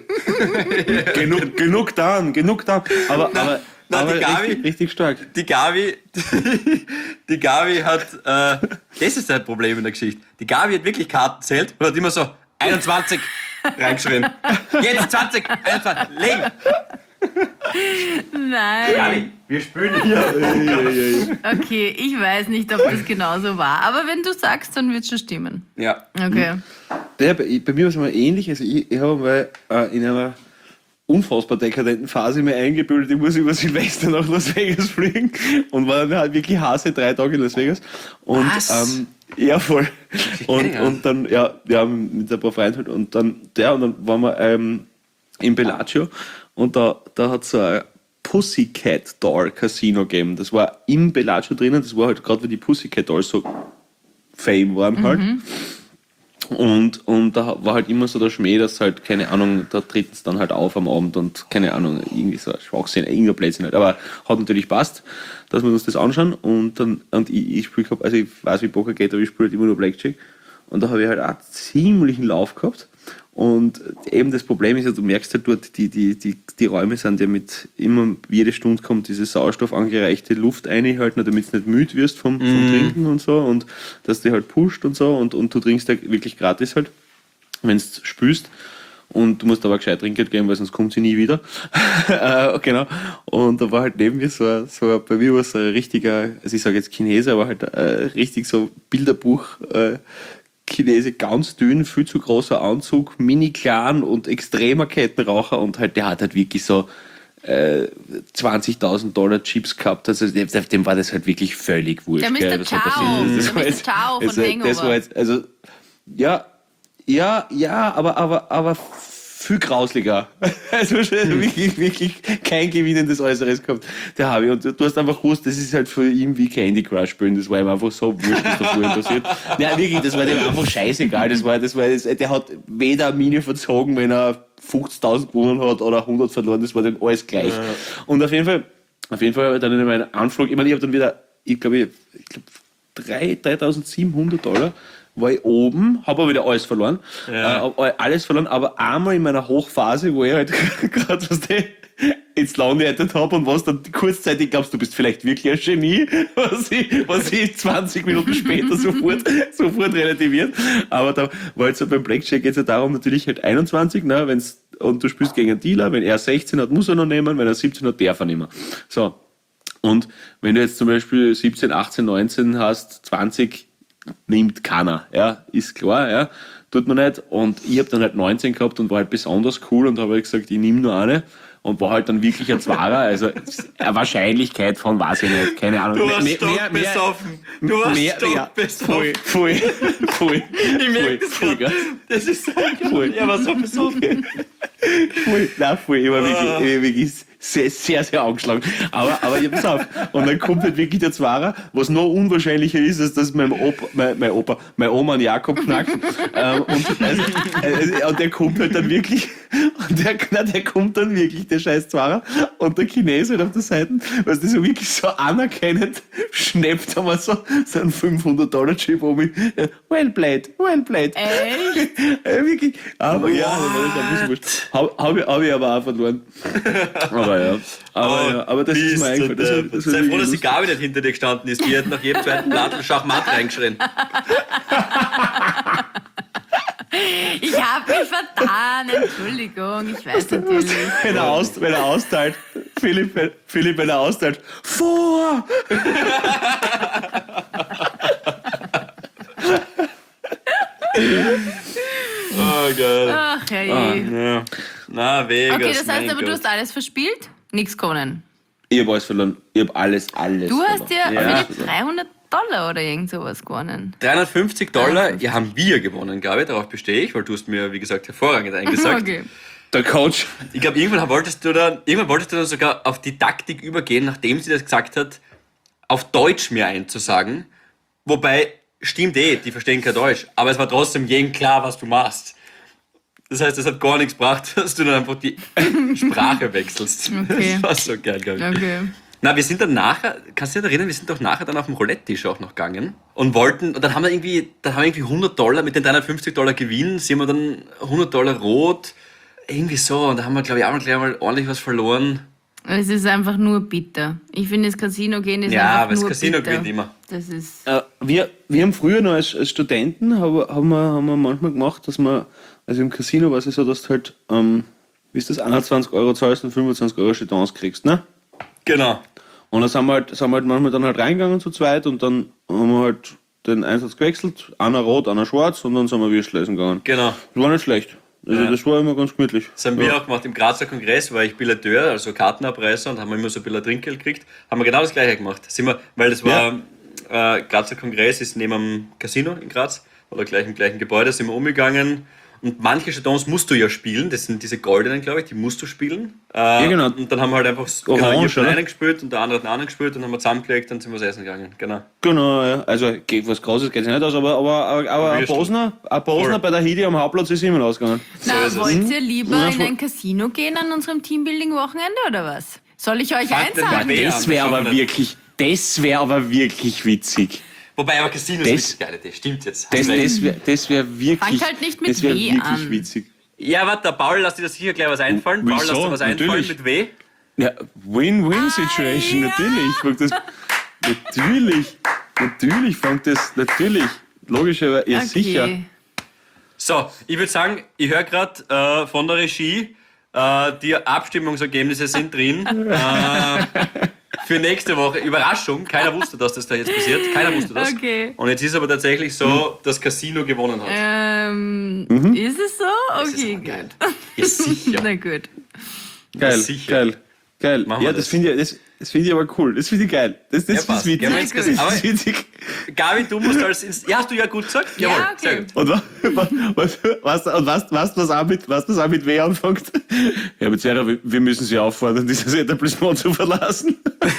genug dann. Aber die Gabi- richtig stark. Die Gabi hat, das ist ein Problem in der Geschichte. Die Gabi hat wirklich Karten zählt und hat immer so 21 reingeschrien. Jetzt 20, 21, legen. Nein. Gabi, wir spielen hier. Okay, ich weiß nicht, ob das genauso war. Aber wenn du sagst, dann wird es schon stimmen. Ja. Okay. Bei mir war es mal ähnlich. Also ich habe mal in einer unfassbar dekadenten Phase mir eingebildet, ich muss über Silvester nach Las Vegas fliegen und war dann halt wirklich Hase 3 Tage in Las Vegas. Und, Was? Ja, voll. kenne ja. Und dann, ja, wir haben mit ein paar Freunden halt, und dann waren wir in Bellagio, und da hat es so ein Pussycat Doll Casino gegeben. Das war im Bellagio drinnen, das war halt gerade, wie die Pussycat Dolls so Fame waren halt. Und da war halt immer so der Schmäh, dass halt, keine Ahnung, da treten es dann halt auf am Abend und keine Ahnung, irgendwie so ein Schwachsinn, irgendein Blödsinn halt. Aber hat natürlich passt, dass wir uns das anschauen, und ich spiele, also ich weiß, wie Poker geht, aber ich spiele halt immer nur Blackjack, und da habe ich halt auch ziemlichen Lauf gehabt. Und eben das Problem ist ja, du merkst halt dort, die Räume sind ja mit, immer jede Stunde kommt diese sauerstoffangereichte Luft rein, halt, damit du nicht müde wirst vom Trinken und so, und dass die halt pusht und so, und du trinkst ja wirklich gratis halt, wenn du spülst. und du musst aber gescheit Trinkgeld geben, weil sonst kommt sie nie wieder. Genau. Und da war halt neben mir bei mir war es ein richtiger, also ich sage jetzt Chinese, aber halt richtig so Bilderbuch, Chinese, ganz dünn, viel zu großer Anzug, mini klein und extremer Kettenraucher und halt der hat halt wirklich so $20.000 Chips gehabt, also dem war das halt wirklich völlig wurscht. Der Mr. gell, was da passiert ist. Ciao, der Mr. Ciao von Hangover. Das war jetzt, also, ja, aber viel grausliger. Also wirklich kein gewinnendes Äußeres gehabt. Der habe ich. Und du hast einfach gewusst, das ist halt für ihn wie Candy Crush spielen. Das war ihm einfach so wurscht, was da vorhin passiert. Nein, wirklich, das war dem einfach scheißegal. Der hat weder Mine verzogen, wenn er 50.000 gewonnen hat oder 100 verloren. Das war dem alles gleich. Ja. Und auf jeden Fall dann in meinem Anflug, ich habe dann wieder, ich glaube, $3.700 war ich oben, habe aber wieder alles verloren. Ja. Alles verloren, aber einmal in meiner Hochphase, wo ich halt gerade ins Launehärtet habe und was dann kurzzeitig glaubst, du bist vielleicht wirklich ein Genie, was ich 20 Minuten später sofort relativiert. Aber da war jetzt so beim Blackjack geht es ja darum, natürlich halt 21, ne, und du spielst gegen einen Dealer, wenn er 16 hat, muss er noch nehmen, wenn er 17 hat, darf er nehmen. So. Und wenn du jetzt zum Beispiel 17, 18, 19 hast, 20, nimmt keiner, ja, ist klar, ja, tut man nicht. Und ich habe dann halt 19 gehabt und war halt besonders cool und habe halt gesagt, ich nehme nur eine und war halt dann wirklich ein Zwarer, also eine Wahrscheinlichkeit von, weiß ich nicht, keine Ahnung. Du warst stockbesoffen. Du warst stockbesoffen. Voll. Ich merke das gerade. Das ist so cool. Er war so besoffen. Voll. Ich war wirklich sehr, sehr, sehr angeschlagen. Aber ich pass auf. Und dann kommt halt wirklich der Zwarer, was noch unwahrscheinlicher ist, als dass mein Oma einen Jakob knackt. Und der kommt halt dann wirklich, der kommt dann wirklich, der scheiß Zwarer. Und der Chinese halt auf der Seite, was das so wirklich so anerkennend schnappt, haben wir so einen $500-Chip um mich. Well played. Echt? Wirklich. Aber ja, das war ein bisschen wurscht. Hab ich aber auch verloren. Aber das ist mir eingefallen. Sei froh, dass die Gabi nicht hinter dir gestanden ist. Die hat nach jedem zweiten Blatt Schachmatt reingeschrien. Ich habe mich vertan, Entschuldigung, ich weiß natürlich. Wenn er austeilt, Philipp, wenn er austeilt, vor! Oh Gott. Ach, herrje. Ja. Na, Vegas. Okay, das heißt aber, du hast alles verspielt? Nichts gewonnen. Ich habe alles verloren. Ich habe alles Du hast verloren. $300 oder irgend sowas gewonnen. $350, ja, haben wir gewonnen, Gabi, darauf bestehe ich, weil du hast mir, wie gesagt, hervorragend eingesagt. Okay. Der Coach. Ich glaube, irgendwann wolltest du dann sogar auf die Taktik übergehen, nachdem sie das gesagt hat, auf Deutsch mir einzusagen. Wobei, stimmt die verstehen kein Deutsch, aber es war trotzdem jedem klar, was du machst. Das heißt, es hat gar nichts gebracht, dass du dann einfach die Sprache wechselst. Okay. Das war so geil, glaube ich. Okay. Na, wir sind dann nachher, kannst du dich erinnern, wir sind doch nachher dann auf dem Roulette-Tisch auch noch gegangen und dann haben wir irgendwie $100 mit den $350 Gewinn, sind wir dann $100 rot, irgendwie so, und da haben wir, glaube ich, auch gleich mal ordentlich was verloren. Es ist einfach nur bitter. Ich finde, das Casino gehen ist einfach nur bitter. Ja, das Casino gewinnt immer. Das ist... Wir haben früher noch als Studenten, haben wir manchmal gemacht, dass wir, also im Casino war es so, dass du halt, wie ist das, 21 € zahlst und 25 € Jetons kriegst, ne? Genau. Und dann sind wir halt manchmal dann halt reingegangen zu zweit und dann haben wir halt den Einsatz gewechselt, einer rot, einer schwarz, und dann sind wir Würstel essen gegangen. Genau. Das war nicht schlecht. Also das war immer ganz gemütlich. Das haben wir auch gemacht im Grazer Kongress, war ich Billateur, also Kartenabreißer, und haben wir immer so ein bisschen Trinkgeld gekriegt. Haben wir genau das Gleiche gemacht. Weil das war, Grazer Kongress ist neben dem Casino in Graz, oder gleich im gleichen Gebäude, sind wir umgegangen. Und manche Jetons musst du ja spielen, das sind diese goldenen, glaube ich, die musst du spielen. Ja, genau. Und dann haben wir halt einfach Orange, den einen gespielt und der andere hat den anderen gespielt und haben wir zusammengelegt, dann sind wir essen gegangen. Genau, ja. Also was Großes geht es nicht aus, aber ein Bosner bei der Hidi am Hauptplatz ist immer ausgegangen. Na, so wollt ihr lieber in ein Casino gehen an unserem Teambuilding-Wochenende oder was? Soll ich euch einsagen? Das wäre aber wirklich witzig. Wobei, aber Casino ist eine geile Idee, stimmt jetzt. Das wäre wirklich... Fangt halt nicht mit W an. Witzig. Ja, warte, der Paul, lass dir das hier gleich was einfallen. Wieso? Paul, lass dir was einfallen mit W. Ja, Win-Win-Situation, natürlich. Natürlich fängt das, logischerweise, ja, Okay. sicher. So, ich würde sagen, ich höre gerade von der Regie, die Abstimmungsergebnisse sind drin. Für nächste Woche. Überraschung, keiner wusste, dass das da jetzt passiert. Keiner wusste das. Okay. Und jetzt ist aber tatsächlich so, dass Casino gewonnen hat. Ist es so? Okay, aber geil. gut. Ja, sicher. Na gut. Geil, sicher. geil. Machen wir Ja, das. das finde ich aber cool. Das finde ich geil. Das Ja, ist passt. witzig. Ja, Das wenn's- ist aber- witzig. Gabi, du musst ja, hast du ja gut gesagt? Ja, Jawohl, okay. sehr gut. Und was auch mit W anfängt? Ja, mit Sarah, wir müssen sie auffordern, dieses Etablissement zu verlassen.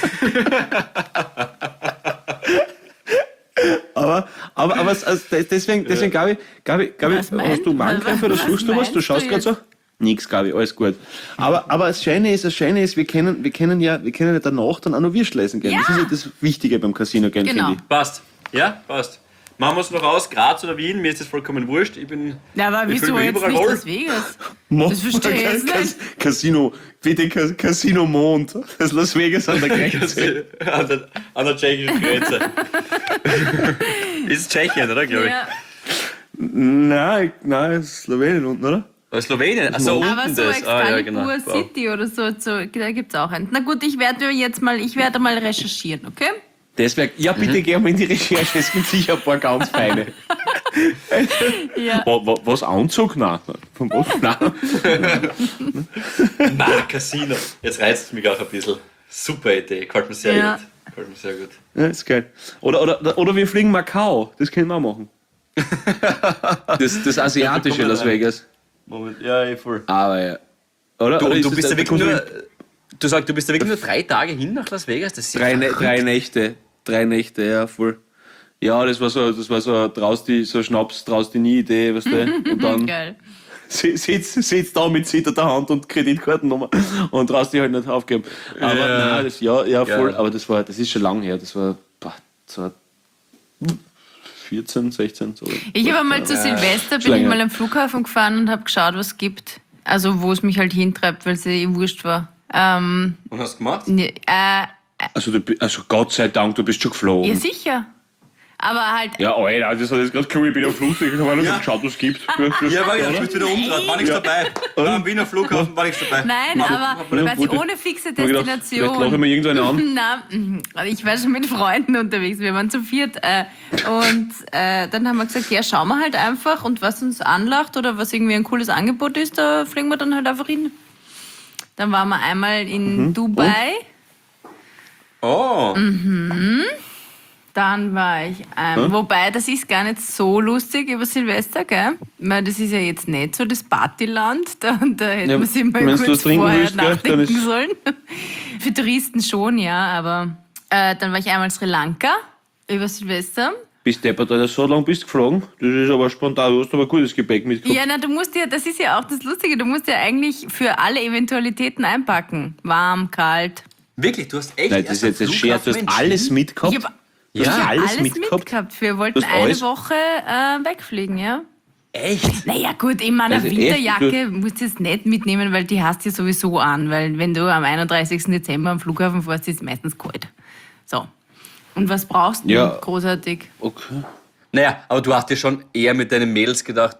aber deswegen Gabi, Was hast du Magenkrämpfe oder was suchst du was? meinst Du schaust du gerade so? Nix, Gabi, alles gut. Aber das Schöne ist, wir können ja danach dann auch noch Würstel essen gehen. Das ist ja das Wichtige beim Casino gehen, Genau. finde ich. Passt. Ja, passt. Machen wir es noch aus, Graz oder Wien, mir ist das vollkommen wurscht. Ich bin. Ja, aber ich fühl wieso mich jetzt überall nicht wohl. Las Vegas? Mo- Das verstehe ich jetzt nicht. Casino, bitte Casino Mond. Das Las Vegas an der Grenze. an der tschechischen Grenze. Ist Tschechien, oder, glaube ich? Ja. Nein, Slowenien unten, oder? Slowenien, achso, Aber unten so das. Excalibur Wow. City oder so, da gibt es auch einen. Na gut, ich werde mal recherchieren, okay? Das wär, ja, bitte geh mal in die Recherche, es gibt sicher ein paar ganz feine. Ja. Was, Anzug? Nein. Von was? Nein. Casino. Jetzt reizt es mich auch ein bisschen. Super Idee, gefällt mir sehr Ja. gut. Gefällt mir sehr gut. Ja, ist geil. Oder wir fliegen Macau, das können wir auch machen. Das asiatische Ja, wir kommen Las rein. Vegas. Moment, ja, voll. Aber ja. Oder? Du, Oder ist du das bist ja der wirklich nur. Konsum- Du sagst, du bist ja wirklich nur 3 Tage hin nach Las Vegas? Das ist ja verrückt. Drei Nächte, ja, voll. Ja, das war so so Schnaps, traust die nie Idee, weißt du? Und dann Geil. sitzt da mit zitternder Hand und Kreditkartennummer und traust die halt nicht aufgeben. Aber Ja. nein, ja, voll. Ja. Aber das ist schon lang her. Das war 14, 16, so. Ich habe mal zu Silvester, bin Schlange. ich mal am Flughafen gefahren und habe geschaut, was es gibt. Also wo es mich halt hintreibt, weil es eh wurscht war. Und hast gemacht? Also Gott sei Dank, du bist schon geflogen. Ja, sicher. Aber halt, Ja, Alter, das hat jetzt gerade cool, ich bin am Flugzeug, ich habe noch geschaut, was es gibt. Ja, war ja, ich wieder umdreht, war nichts dabei. Am Wiener Flughafen war nichts dabei. nein, aber quasi ohne fixe Vielleicht lache ich Destination. mir irgendeinen an. Na, ich war schon mit Freunden unterwegs, wir waren zu viert. Und dann haben wir gesagt, ja, schauen wir halt einfach und was uns anlacht oder was irgendwie ein cooles Angebot ist, da fliegen wir dann halt einfach hin. Dann waren wir einmal in Dubai, Oh, dann war ich, wobei das ist gar nicht so lustig über Silvester, gell? Weil das ist ja jetzt nicht so das Partyland, da hätte Ja, man sich mal wenn's du kurz trinken vorher willst, gell, dann nachdenken ist- sollen. Für Touristen schon, ja, aber dann war ich einmal in Sri Lanka über Silvester. Bis deppert, Alter, so lang bist du geflogen. Das ist aber spontan, du hast aber gutes Gepäck mitgebracht. Ja, na, du musst ja, das ist ja auch das Lustige, du musst ja eigentlich für alle Eventualitäten einpacken. Warm, kalt. wirklich, du hast echt. Nein, das ist jetzt ein Scherz, du hast Mensch. alles mitgehabt. Ich habe Du hast alles mitgehabt. mitgehabt. Wir wollten Du hast eine alles? Woche wegfliegen, ja. Echt? Naja gut, in meiner Also echt, Winterjacke musst du es nicht mitnehmen, weil die hast du ja sowieso an. Weil wenn du am 31. Dezember am Flughafen fährst, ist es meistens kalt. So. Und was brauchst du Ja. großartig? Okay. Naja, aber du hast dir schon eher mit deinen Mädels gedacht,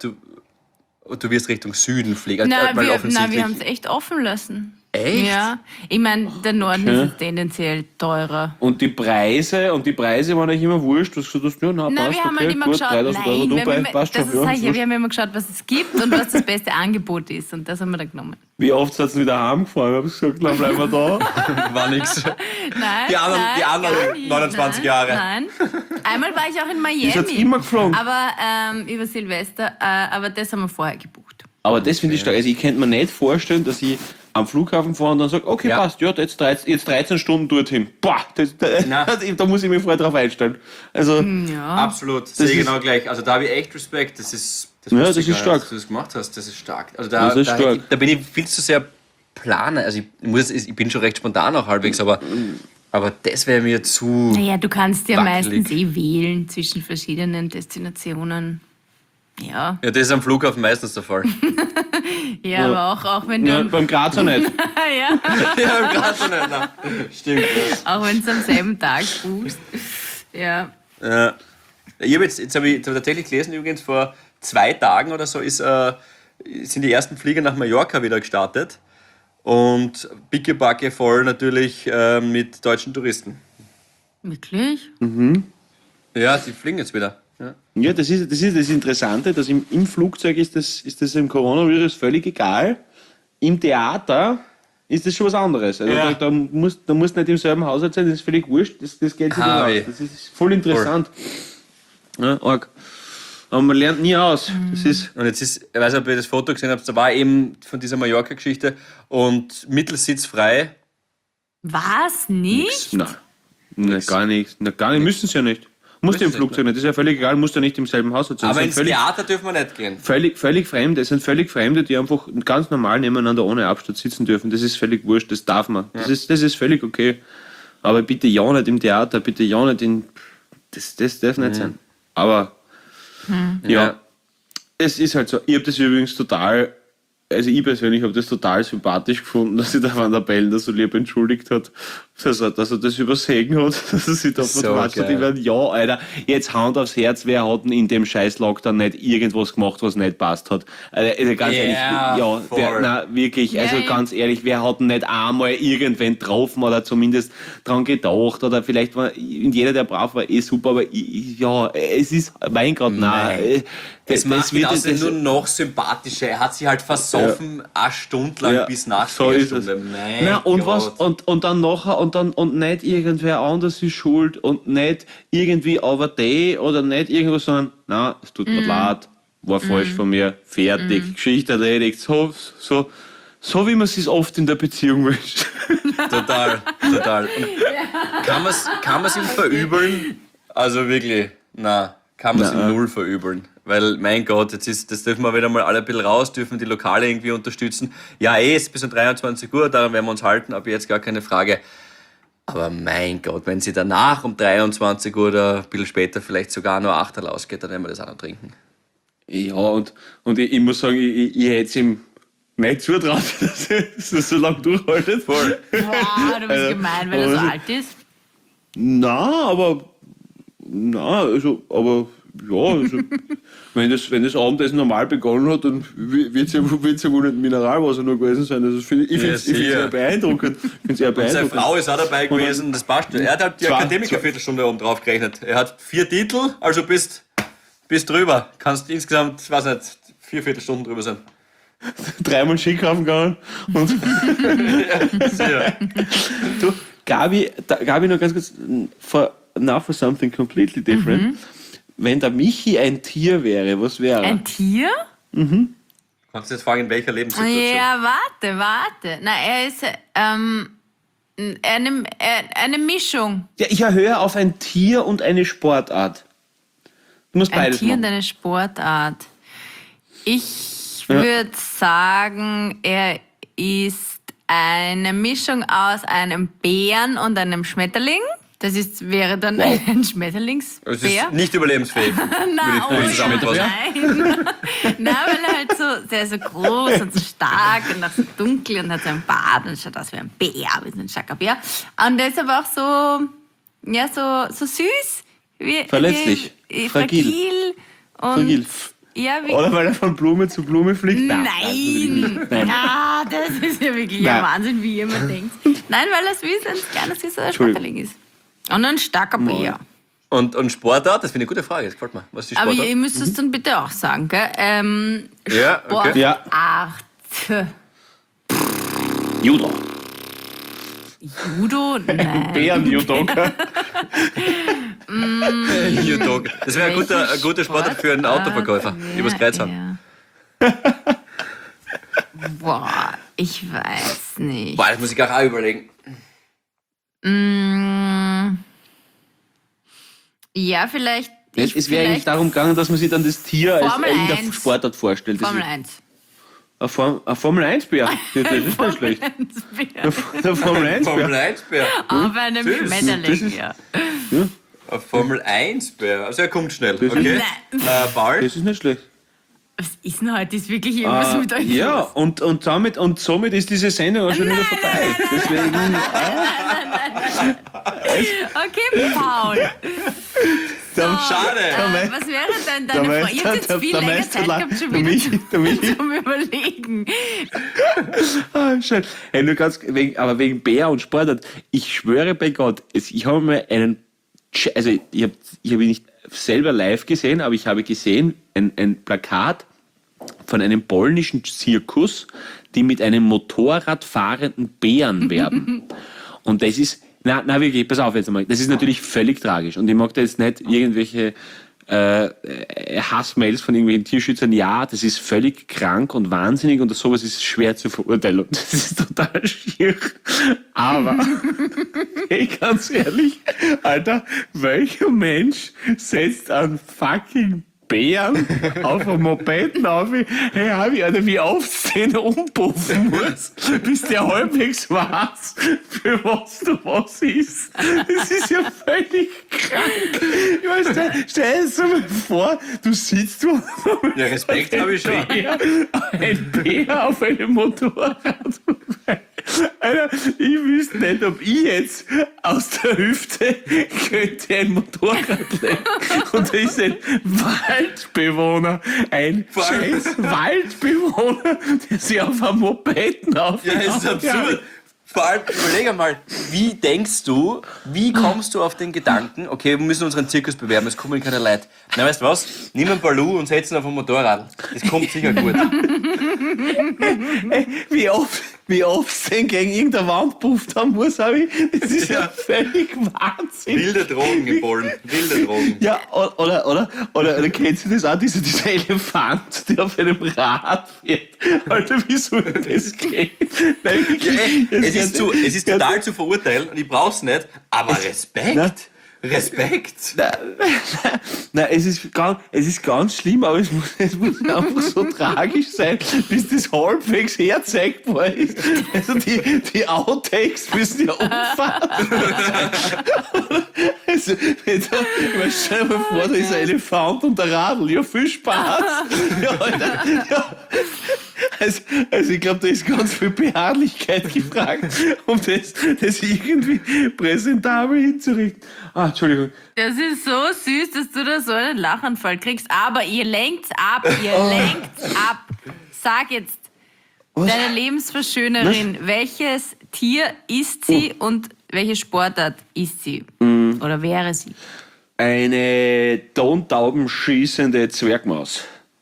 du wirst Richtung Süden fliegen. Na, Weil wir offensichtlich- haben es echt offen lassen. Echt? Ja. Ich meine, der Norden ist jetzt tendenziell teurer. Und die Preise waren eigentlich immer wurscht. Du hast gesagt, ja, na, Nein, passt, wir haben okay, halt immer gut, geschaut, 3000 Euro Dubai, passt das schon. ist Ja, halt, wir wurscht. haben immer geschaut, was es gibt und was das beste Angebot ist. Und das haben wir dann genommen. Wie oft seid ihr wieder heimgefahren? Ich habe gesagt, dann bleiben wir da. War nix. Nein, Die anderen- nein, die anderen gar nicht. 29 nein, Jahre. Nein. Einmal war ich auch in Miami. Ihr seid immer geflogen. Aber über Silvester, aber das haben wir vorher gebucht. Aber das finde ich stark. Also ich könnte mir nicht vorstellen, dass ich am Flughafen fahre und dann sage, okay, Ja. passt, ja, jetzt 13 Stunden dorthin. Boah, da muss ich mich vorher drauf einstellen. Also, Ja. Absolut, sehe ich ist- genau gleich. Also da habe ich echt Respekt. Das ist Ja, wusste das ich ist gar stark. nicht, dass du das gemacht hast. Das ist stark. Also Das ist da, stark. da bin ich viel zu sehr Planer. Also ich bin schon recht spontan auch halbwegs, aber das wäre mir zu. Naja, du kannst ja Wackelig. meistens wählen zwischen verschiedenen Destinationen. Ja, Ja, das ist am Flughafen meistens der Fall. ja, aber auch wenn du, ja, beim Grazer nicht. ja, Ja, gerade so nicht. Nein. Stimmt. auch wenn du am selben Tag buchst. Ja. Ja. Ich habe jetzt habe ich tatsächlich gelesen, übrigens vor 2 Tagen oder so sind die ersten Flieger nach Mallorca wieder gestartet. Und pickebacke voll natürlich mit deutschen Touristen. Wirklich? Ja, sie fliegen jetzt wieder. Ja. Ja, das ist das Interessante, dass im Flugzeug ist das im Coronavirus völlig egal. Im Theater ist das schon was anderes. Also Ja. da musst du nicht im selben Haushalt sein, das ist völlig wurscht, das geht sich nicht aus. Das ist voll interessant. Ja, arg. Aber man lernt nie aus. Das ist Und jetzt ist, ich weiß nicht, ob ihr das Foto gesehen habt, da war eben von dieser Mallorca-Geschichte und Mittelsitz frei. Was? Nicht? Nein, gar nichts. Na, gar nicht, müssen sie ja nicht. Musst du im Müssen sie Flugzeug nicht, das ist ja völlig egal, musst du nicht im selben Haushalt sein. Aber Das ins sind Theater dürfen wir nicht gehen. völlig Fremde, es sind völlig Fremde, die einfach ganz normal nebeneinander ohne Abstand sitzen dürfen. Das ist völlig wurscht, das darf man. Das ist völlig okay. Aber bitte ja nicht im Theater, bitte ja nicht in... Das darf nicht sein. Aber ja, es ist halt so. Ich habe das übrigens total... Also ich persönlich habe das total sympathisch gefunden, dass sich der Van der Bellen da so lieb entschuldigt hat, dass er das übersehen hat, dass er sich da verquatscht hat. Ich meine, ja, Alter, jetzt Hand aufs Herz, wer hat denn in dem scheiß Lockdown nicht irgendwas gemacht, was nicht passt hat? Also ganz ehrlich, ja, wirklich, also ganz ehrlich, wer hat denn nicht einmal irgendwen getroffen oder zumindest dran gedacht oder vielleicht war jeder, der brav war, super, aber es ist, mein Gott, nein. Es macht ihn nur noch sympathischer. Er hat sich halt versoffen, eine Stunde lang bis nach so 4 ist es. Stunden. Mein Na, und Gott. was und dann nachher und nicht irgendwer anders ist schuld und nicht irgendwie aber die oder nicht irgendwas, sondern na, es tut mir leid, war falsch von mir, fertig, Geschichte erledigt, so wie man es oft in der Beziehung wünscht. Total. Und kann man's ihm verübeln? Also wirklich, kann man es ihm null verübeln. Weil, mein Gott, das dürfen wir wieder mal alle ein bisschen raus, dürfen die Lokale irgendwie unterstützen. Ja, es ist bis um 23 Uhr, daran werden wir uns halten, aber jetzt gar keine Frage. Aber mein Gott, wenn sie danach um 23 Uhr oder ein bisschen später vielleicht sogar nur 8 ausgeht, dann werden wir das auch noch trinken. Ja, und ich muss sagen, ich hätte es ihm nicht zutraut, dass er so lange durchhaltet. Voll. Boah, du bist gemein, weil er so alt ist. Wenn das Abendessen normal begonnen hat, dann wird es ja wohl nicht Mineralwasser nur gewesen sein. Also ich finde es sehr beeindruckend. Seine Frau ist auch dabei gewesen, das passt. Er hat halt die Akademiker-Viertelstunde oben drauf gerechnet. Er hat 4 Titel, also bist drüber. Kannst insgesamt, weiß nicht, 4 Viertelstunden drüber sein. 3-mal Skikaufen gegangen. Und du, Gabi, noch ganz kurz, for something completely different. Wenn der Michi ein Tier wäre, was wäre er? Ein Tier? Kannst du jetzt fragen, in welcher Lebenssituation? Ja, warte. Na, er ist eine Mischung. Ja, ich erhöhe auf ein Tier und eine Sportart. Du musst Ein beides Tier und machen. eine Sportart. Ich würde sagen, er ist eine Mischung aus einem Bären und einem Schmetterling. Wäre dann ein Schmetterlingsbär. Es ist nicht überlebensfähig. Nein, weil er halt so sehr so groß und so stark und auch so dunkel und hat so einen Bart und schaut aus wie ein Bär, wie so ein starker Bär. Und der ist aber auch so süß. Verletzlich. Fragil. Und Fragil. Ja, Oder weil er von Blume zu Blume fliegt? Nein. Nein. Ja, das ist ja wirklich ein Wahnsinn, wie ihr immer denkt. Nein, weil er süß, ein kleiner süßer Schmetterling ist. Und ein starker Bär. Und Sportart? Das finde ich eine gute Frage. Das gefällt mir. Was ist die Aber Sportart? ihr müsst es dann bitte auch sagen, gell? Ja, okay. Sportart. Judo. Judo? Nein. Bären-Judoka. Judo. Das wäre ein guter Sportart für einen Autoverkäufer. Übers Kreuz haben. Boah, ich weiß nicht. Boah, das muss ich auch überlegen. Ja, vielleicht. Es wäre eigentlich darum gegangen, dass man sich dann das Tier als Formel in der 1. Sportart vorstellt. Formel 1. Ein Formel 1-Bär. Das ist nicht schlecht. Der Formel 1-Bär. Formel 1-Bär. Auf einem Schmetterling, ja. Ein Formel 1-Bär. Also er kommt schnell. ist- Okay. Nein. Ball. Das ist nicht schlecht. Was ist denn heute? Ist wirklich irgendwas mit euch Ja, los? und somit ist diese Sendung auch schon wieder vorbei. Deswegen, Okay, Paul. Schade. Was wäre denn deine Frage? Ihr habt jetzt viel länger Zeit gehabt, schon wieder zum Überlegen. Schön. Hey, nur ganz, wegen Bär und Sportart. Ich schwöre bei Gott, ich habe mal also ich habe ihn nicht selber live gesehen, aber ich habe gesehen, ein Plakat von einem polnischen Zirkus, die mit einem Motorrad fahrenden Bären werben. Und das ist, na wirklich, pass auf jetzt einmal, das ist natürlich völlig tragisch. Und ich mag da jetzt nicht irgendwelche Hassmails von irgendwelchen Tierschützern. Ja, das ist völlig krank und wahnsinnig und sowas ist schwer zu verurteilen. Und das ist total schier. Aber, hey, ganz ehrlich, Alter, welcher Mensch setzt einen fucking Bären auf einem Mopeden auf? Hey, Harvey, Alter, wie oft den umpuffen muss, bis der halbwegs weiß, für was du was ist. Das ist ja völlig krank. Ich meine, stell dir mal vor, du sitzt du. Ja, Respekt habe ich schon. Ein Bär auf einem Motorrad. Alter, ich wüsste nicht, ob ich jetzt aus der Hüfte könnte ein Motorrad lenken. Und da ist ein Waldbewohner, ein scheiß Waldbewohner, der sich auf einem Mopeden aufhält. Ja, ist absurd. Vor allem, überleg einmal, wie kommst du auf den Gedanken, okay, wir müssen unseren Zirkus bewerben, es kommen keine Leute. Na, weißt du was? Nimm einen Balu und setz ihn auf ein Motorrad. Das kommt sicher gut. Hey, wie oft sie den gegen irgendeine Wand pufft haben muss, habe ich. Das ist ja völlig Wahnsinn. Wilde Drogen in Polen. Wilde Drogen. Ja, oder kennst du das auch, dieser Elefant, der auf einem Rad fährt? Alter, wie soll das gehen? Nein, es ist total zu verurteilen und ich brauch's nicht, aber Respekt. Na? Respekt. Nein, es ist ganz schlimm, aber es muss einfach so tragisch sein, bis das halbwegs herzeigbar ist. Also die Outtakes müssen ja umfahren. Also, stell dir mal vor, da ist ein Elefant und ein Radl. Ja, viel Spaß. Ja, Alter, ja. Also ich glaube, da ist ganz viel Beharrlichkeit gefragt, um das irgendwie präsentabel hinzurichten. Ah, Entschuldigung. Das ist so süß, dass du da so einen Lachanfall kriegst. Aber ihr lenkt's ab, Sag jetzt, deine Lebensverschönerin, welches Tier ist sie und welche Sportart ist sie? Oder wäre sie? Eine tontaubenschießende Zwergmaus.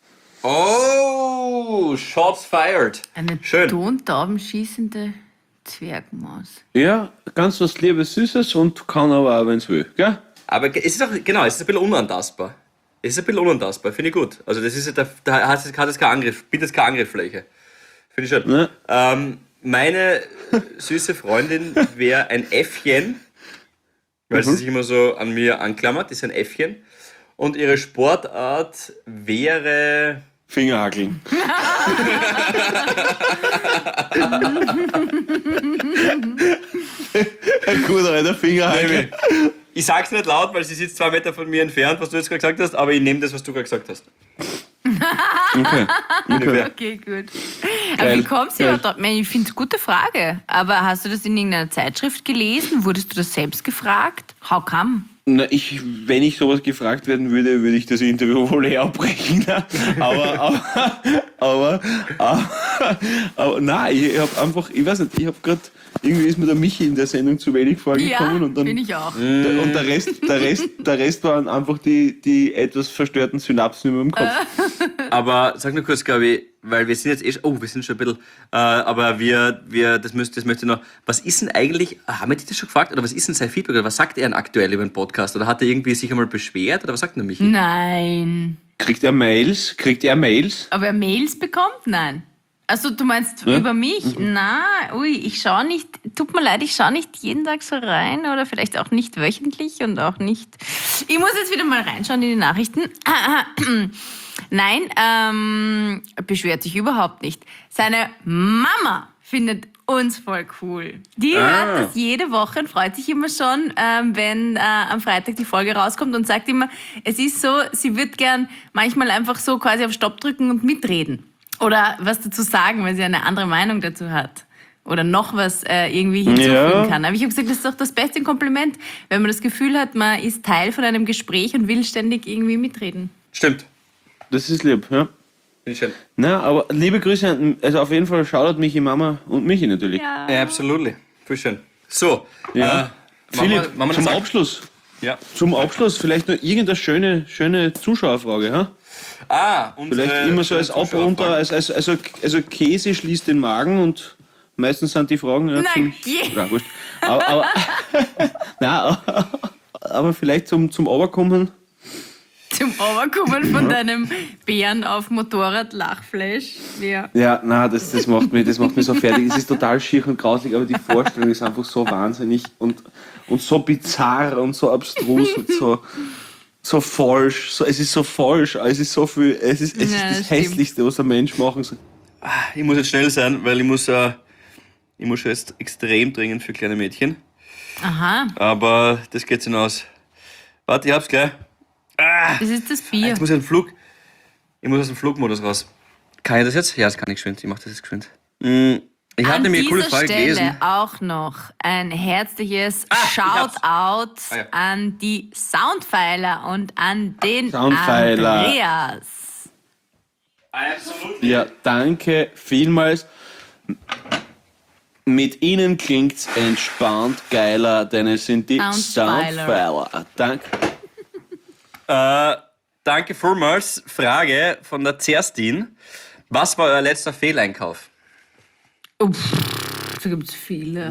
Oh, Shots fired. Eine Schön. tontaubenschießende Zwergmaus. Ja, ganz was Liebes, Süßes und kann aber auch, wenn es will. Gell? Aber es ist auch, genau, es ist ein bisschen unantastbar. Finde ich gut. Also das ist ja, da hat es keinen Angriff, bietet keine Angriffsfläche. Finde ich schön. Ja. Meine süße Freundin wäre ein Äffchen, weil sie sich immer so an mir anklammert, ist ein Äffchen. Und ihre Sportart wäre... Fingerhackeln. Ein guter alter Fingerhackel. Ich sag's nicht laut, weil sie sitzt 2 Meter von mir entfernt, was du jetzt gerade gesagt hast, aber ich nehme das, was du gerade gesagt hast. Okay. Okay, gut. Aber wie kommst du überhaupt drauf? Ich finde es eine gute Frage. Aber hast du das in irgendeiner Zeitschrift gelesen? Wurdest du das selbst gefragt? How come? Na, wenn ich sowas gefragt werden würde, würde ich das Interview wohl eher abbrechen. Ne? Aber nein, ich habe einfach, ich weiß nicht, ich habe gerade, irgendwie ist mir der Michi in der Sendung zu wenig vorgekommen. Ja, und dann, bin ich auch. Und der Rest waren einfach die etwas verstörten Synapsen in meinem Kopf. Aber sag nur kurz, glaube ich, weil wir sind jetzt wir sind schon ein bisschen, aber das möchte ich noch, was ist denn eigentlich, haben wir dich das schon gefragt, oder was ist denn sein Feedback, oder was sagt er denn aktuell über den Podcast, oder hat er irgendwie sich einmal beschwert, oder was sagt denn Michi? Nein. Kriegt er Mails? Aber er Mails bekommt? Nein. Also du meinst über mich? Nein, ich schaue nicht, tut mir leid, ich schaue nicht jeden Tag so rein oder vielleicht auch nicht wöchentlich und auch nicht... Ich muss jetzt wieder mal reinschauen in die Nachrichten. Nein, beschwert sich überhaupt nicht. Seine Mama findet uns voll cool. Die hört das jede Woche und freut sich immer schon, wenn am Freitag die Folge rauskommt und sagt immer, es ist so, sie wird gern manchmal einfach so quasi auf Stopp drücken und mitreden. Oder was dazu sagen, weil sie eine andere Meinung dazu hat. oder noch was irgendwie hinzufügen kann. Aber ich habe gesagt, das ist doch das beste Kompliment, wenn man das Gefühl hat, man ist Teil von einem Gespräch und will ständig irgendwie mitreden. Stimmt. Das ist lieb, ja. Finde ich schön. Na, aber liebe Grüße, also auf jeden Fall Shoutout Michi Mama und Michi natürlich. Ja. Ja, absolut. Voll schön. So, Ja. Philipp, machen wir zum das Abschluss. Ja. Zum Abschluss vielleicht noch irgendeine schöne Zuschauerfrage, ha? Vielleicht immer so als Abrunter, also Käse schließt den Magen und meistens sind die Fragen ja, ja, wurscht. Aber vielleicht zum Oberkommen. Zum Overkommen von deinem Bären auf Motorrad Lachfleisch. Ja. Ja, na, das macht mich so fertig. Es ist total schier und grauslich, aber die Vorstellung ist einfach so wahnsinnig und so bizarr und so abstrus und so falsch. Es ist so falsch, es ist so viel, es ist das Hässlichste, was ein Mensch machen soll. Ich muss jetzt schnell sein, weil ich muss jetzt extrem dringend für kleine Mädchen. Aha. Aber das geht hinaus. Warte, ich hab's gleich. Das ist das Bier. Jetzt muss ich aus dem Flugmodus raus. Kann ich das jetzt? Ja, das kann ich geschwind. Ich mach das jetzt geschwind. Ich habe nämlich eine coole Frage gelesen. Auch noch ein herzliches Shoutout an die Soundpfeiler und an den Soundpfeiler. Andreas. Absolut. Ja, danke vielmals. Mit Ihnen klingt's entspannt geiler, denn es sind die Soundpfeiler. Danke. Danke vielmals. Frage von der Zerstin. Was war euer letzter Fehleinkauf? Da gibt es viele.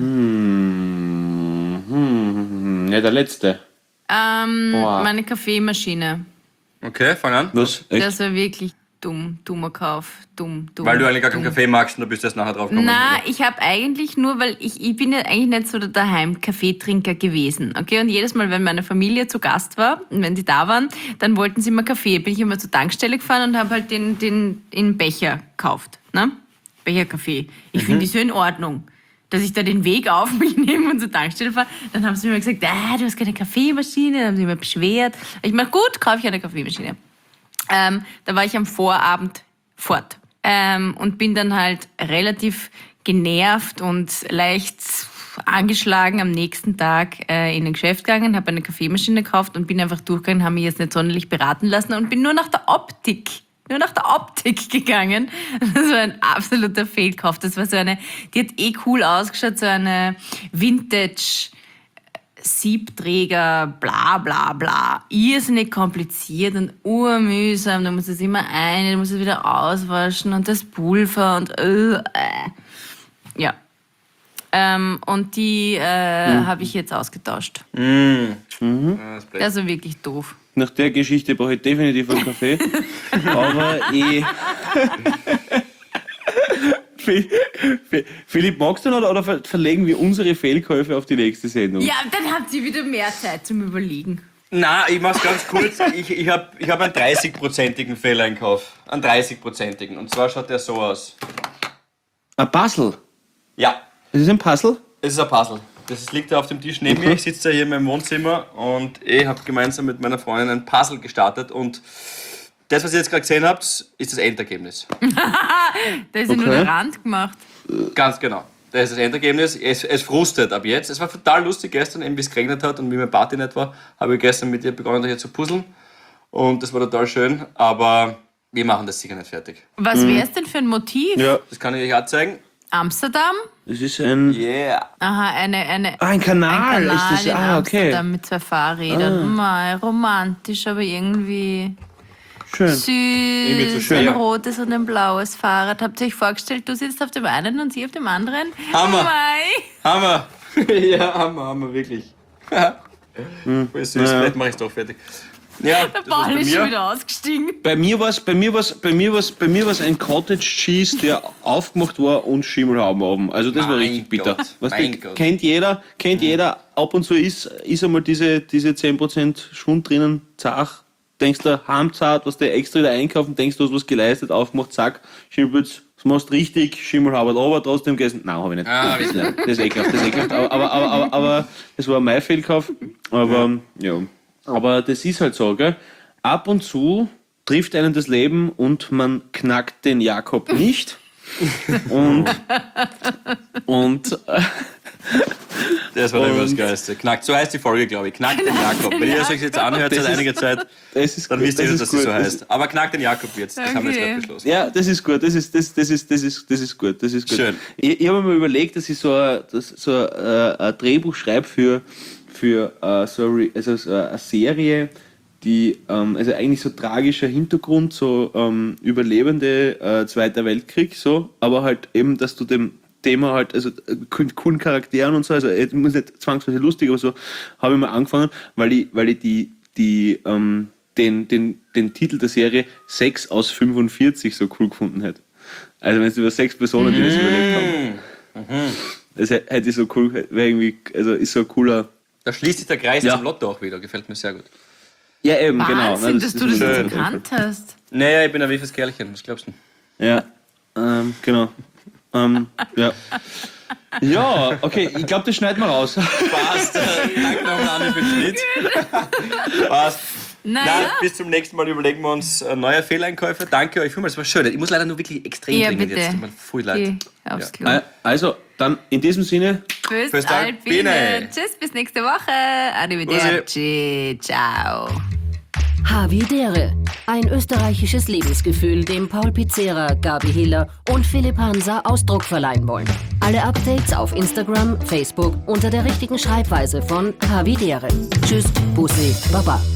Ja, der letzte. Meine Kaffeemaschine. Okay, fang an. Was? Echt? Das war wirklich dummer Kauf. Dumm. Weil du eigentlich gar keinen Kaffee magst und du bist erst nachher drauf gekommen. Na, ich habe eigentlich nur, weil ich bin ja eigentlich nicht so der Daheim-Kaffeetrinker gewesen. Okay, und jedes Mal, wenn meine Familie zu Gast war, und wenn die da waren, dann wollten sie immer Kaffee. Bin ich immer zur Tankstelle gefahren und habe halt den Becher gekauft. Ne? Becherkaffee. Ich finde die so in Ordnung, dass ich da den Weg auf mich nehme und zur Tankstelle fahre. Dann haben sie mir gesagt, du hast keine Kaffeemaschine. Dann haben sie mir beschwert. Ich meine, gut, kaufe ich eine Kaffeemaschine. Da war ich am Vorabend fort und bin dann halt relativ genervt und leicht angeschlagen am nächsten Tag in ein Geschäft gegangen, habe eine Kaffeemaschine gekauft und bin einfach durchgegangen, habe mich jetzt nicht sonderlich beraten lassen und bin nur nach der Optik gegangen. Das war ein absoluter Fehlkauf. Das war so eine, die hat cool ausgeschaut, so eine Vintage Siebträger, bla bla bla. Irrsinnig kompliziert und urmühsam. Da muss es immer du musst es wieder auswaschen und das Pulver und ja. Und die habe ich jetzt ausgetauscht. Also wirklich doof. Nach der Geschichte brauche ich definitiv einen Kaffee. Aber Philipp, magst du noch oder verlegen wir unsere Fehlkäufe auf die nächste Sendung? Ja, dann habt ihr wieder mehr Zeit zum Überlegen. Na, ich mach's ganz kurz. Ich hab einen 30-prozentigen Fehleinkauf. Einen 30-prozentigen. Und zwar schaut der so aus. Ein Puzzle? Ja. Das ist ein Puzzle? Es ist ein Puzzle. Das liegt da auf dem Tisch neben mir. Ich sitze da hier in meinem Wohnzimmer und ich habe gemeinsam mit meiner Freundin ein Puzzle gestartet und das, was ihr jetzt gerade gesehen habt, ist das Endergebnis. Da ist ja nur der Rand gemacht. Ganz genau. Das ist das Endergebnis. Es frustet ab jetzt. Es war total lustig gestern, eben wie es geregnet hat und wie meine Party nicht war, habe ich gestern mit ihr begonnen, hier zu puzzeln. Und das war total schön, aber wir machen das sicher nicht fertig. Was wäre es denn für ein Motiv? Ja. Das kann ich euch auch zeigen. Amsterdam? Das ist ein... Yeah. Aha, ein Kanal ist das. in Okay. Amsterdam mit 2 Fahrrädern. Mei, romantisch, aber irgendwie Schön. süß. so schön, Ein ja. rotes und ein blaues Fahrrad. Habt ihr euch vorgestellt, du sitzt auf dem einen und sie auf dem anderen? Hammer. Mei. Hammer! Ja, Hammer, wirklich. Voll süß, vielleicht mache ich es doch fertig. Ja, Der das war's Ball bei ist schon mir. wieder ausgestiegen. Bei mir war's ein Cottage Cheese, der aufgemacht war und Schimmelhauben oben. Also das war Mein richtig bitter. Gott, Weißt mein du, Gott. kennt jeder, ab und zu ist einmal diese 10% Schwund drinnen, zach, denkst du, heimzart, was du extra wieder einkaufen, denkst du hast was geleistet, aufgemacht, zack, Schimmelputz, das machst richtig, Schimmelhauben aber trotzdem gegessen. Nein, habe ich nicht. Ah, Das ist ekelhaft. Aber das war mein Fehlkauf. Aber ja. Aber das ist halt so, gell? Ab und zu trifft einen das Leben und man knackt den Jakob nicht. Und Das war immer das Geilste. Knackt, so heißt die Folge, glaube ich. Knackt den Jakob. Wenn ihr das euch jetzt anhört seit einiger Zeit, dann wisst ihr, dass das so heißt. Aber knackt den Jakob jetzt. Das haben wir jetzt gerade beschlossen. ja, das ist gut. Das ist gut. Das ist gut. Schön. Ich habe mir überlegt, dass ich so ein Drehbuch schreibe für so eine Serie, die also eigentlich so tragischer Hintergrund, so Überlebende Zweiter Weltkrieg, so, aber halt eben, dass du dem Thema halt, also coolen Charakteren und so, also muss nicht zwangsweise lustig, aber so habe ich mal angefangen, weil ich den Titel der Serie 6 aus 45 so cool gefunden hätte. Also wenn es über 6 Personen, die das überlebt haben. Das hätte ich so cool, wäre irgendwie, also ist so ein cooler. Da schließt sich der Kreis zum Lotto auch wieder. Gefällt mir sehr gut. Ja, eben, Wahnsinn, genau. Nein, dass du das ist jetzt erkannt hast. Naja, ich bin ein wiefes Kerlchen. Was glaubst du? Ja, genau. Ja. Ja, okay, ich glaube, das schneiden wir raus. Passt. Danke nochmal, Anni, für den Schnitt. Passt. Naja. Nein, bis zum nächsten Mal überlegen wir uns neue Fehleinkäufe. Danke euch vielmals, das war schön. Ich muss leider nur wirklich extrem Ja, dringend bitte. jetzt. Tut mir voll leid. Geh aufs Klo. Also, dann in diesem Sinne. Tschüss, Alpine. Alpine. Tschüss, bis nächste Woche. Arrivederci. Ciao. Havidere. Ein österreichisches Lebensgefühl, dem Paul Pizzera, Gabi Hiller und Philipp Hansa Ausdruck verleihen wollen. Alle Updates auf Instagram, Facebook unter der richtigen Schreibweise von Havidere. Tschüss, Bussi, Baba.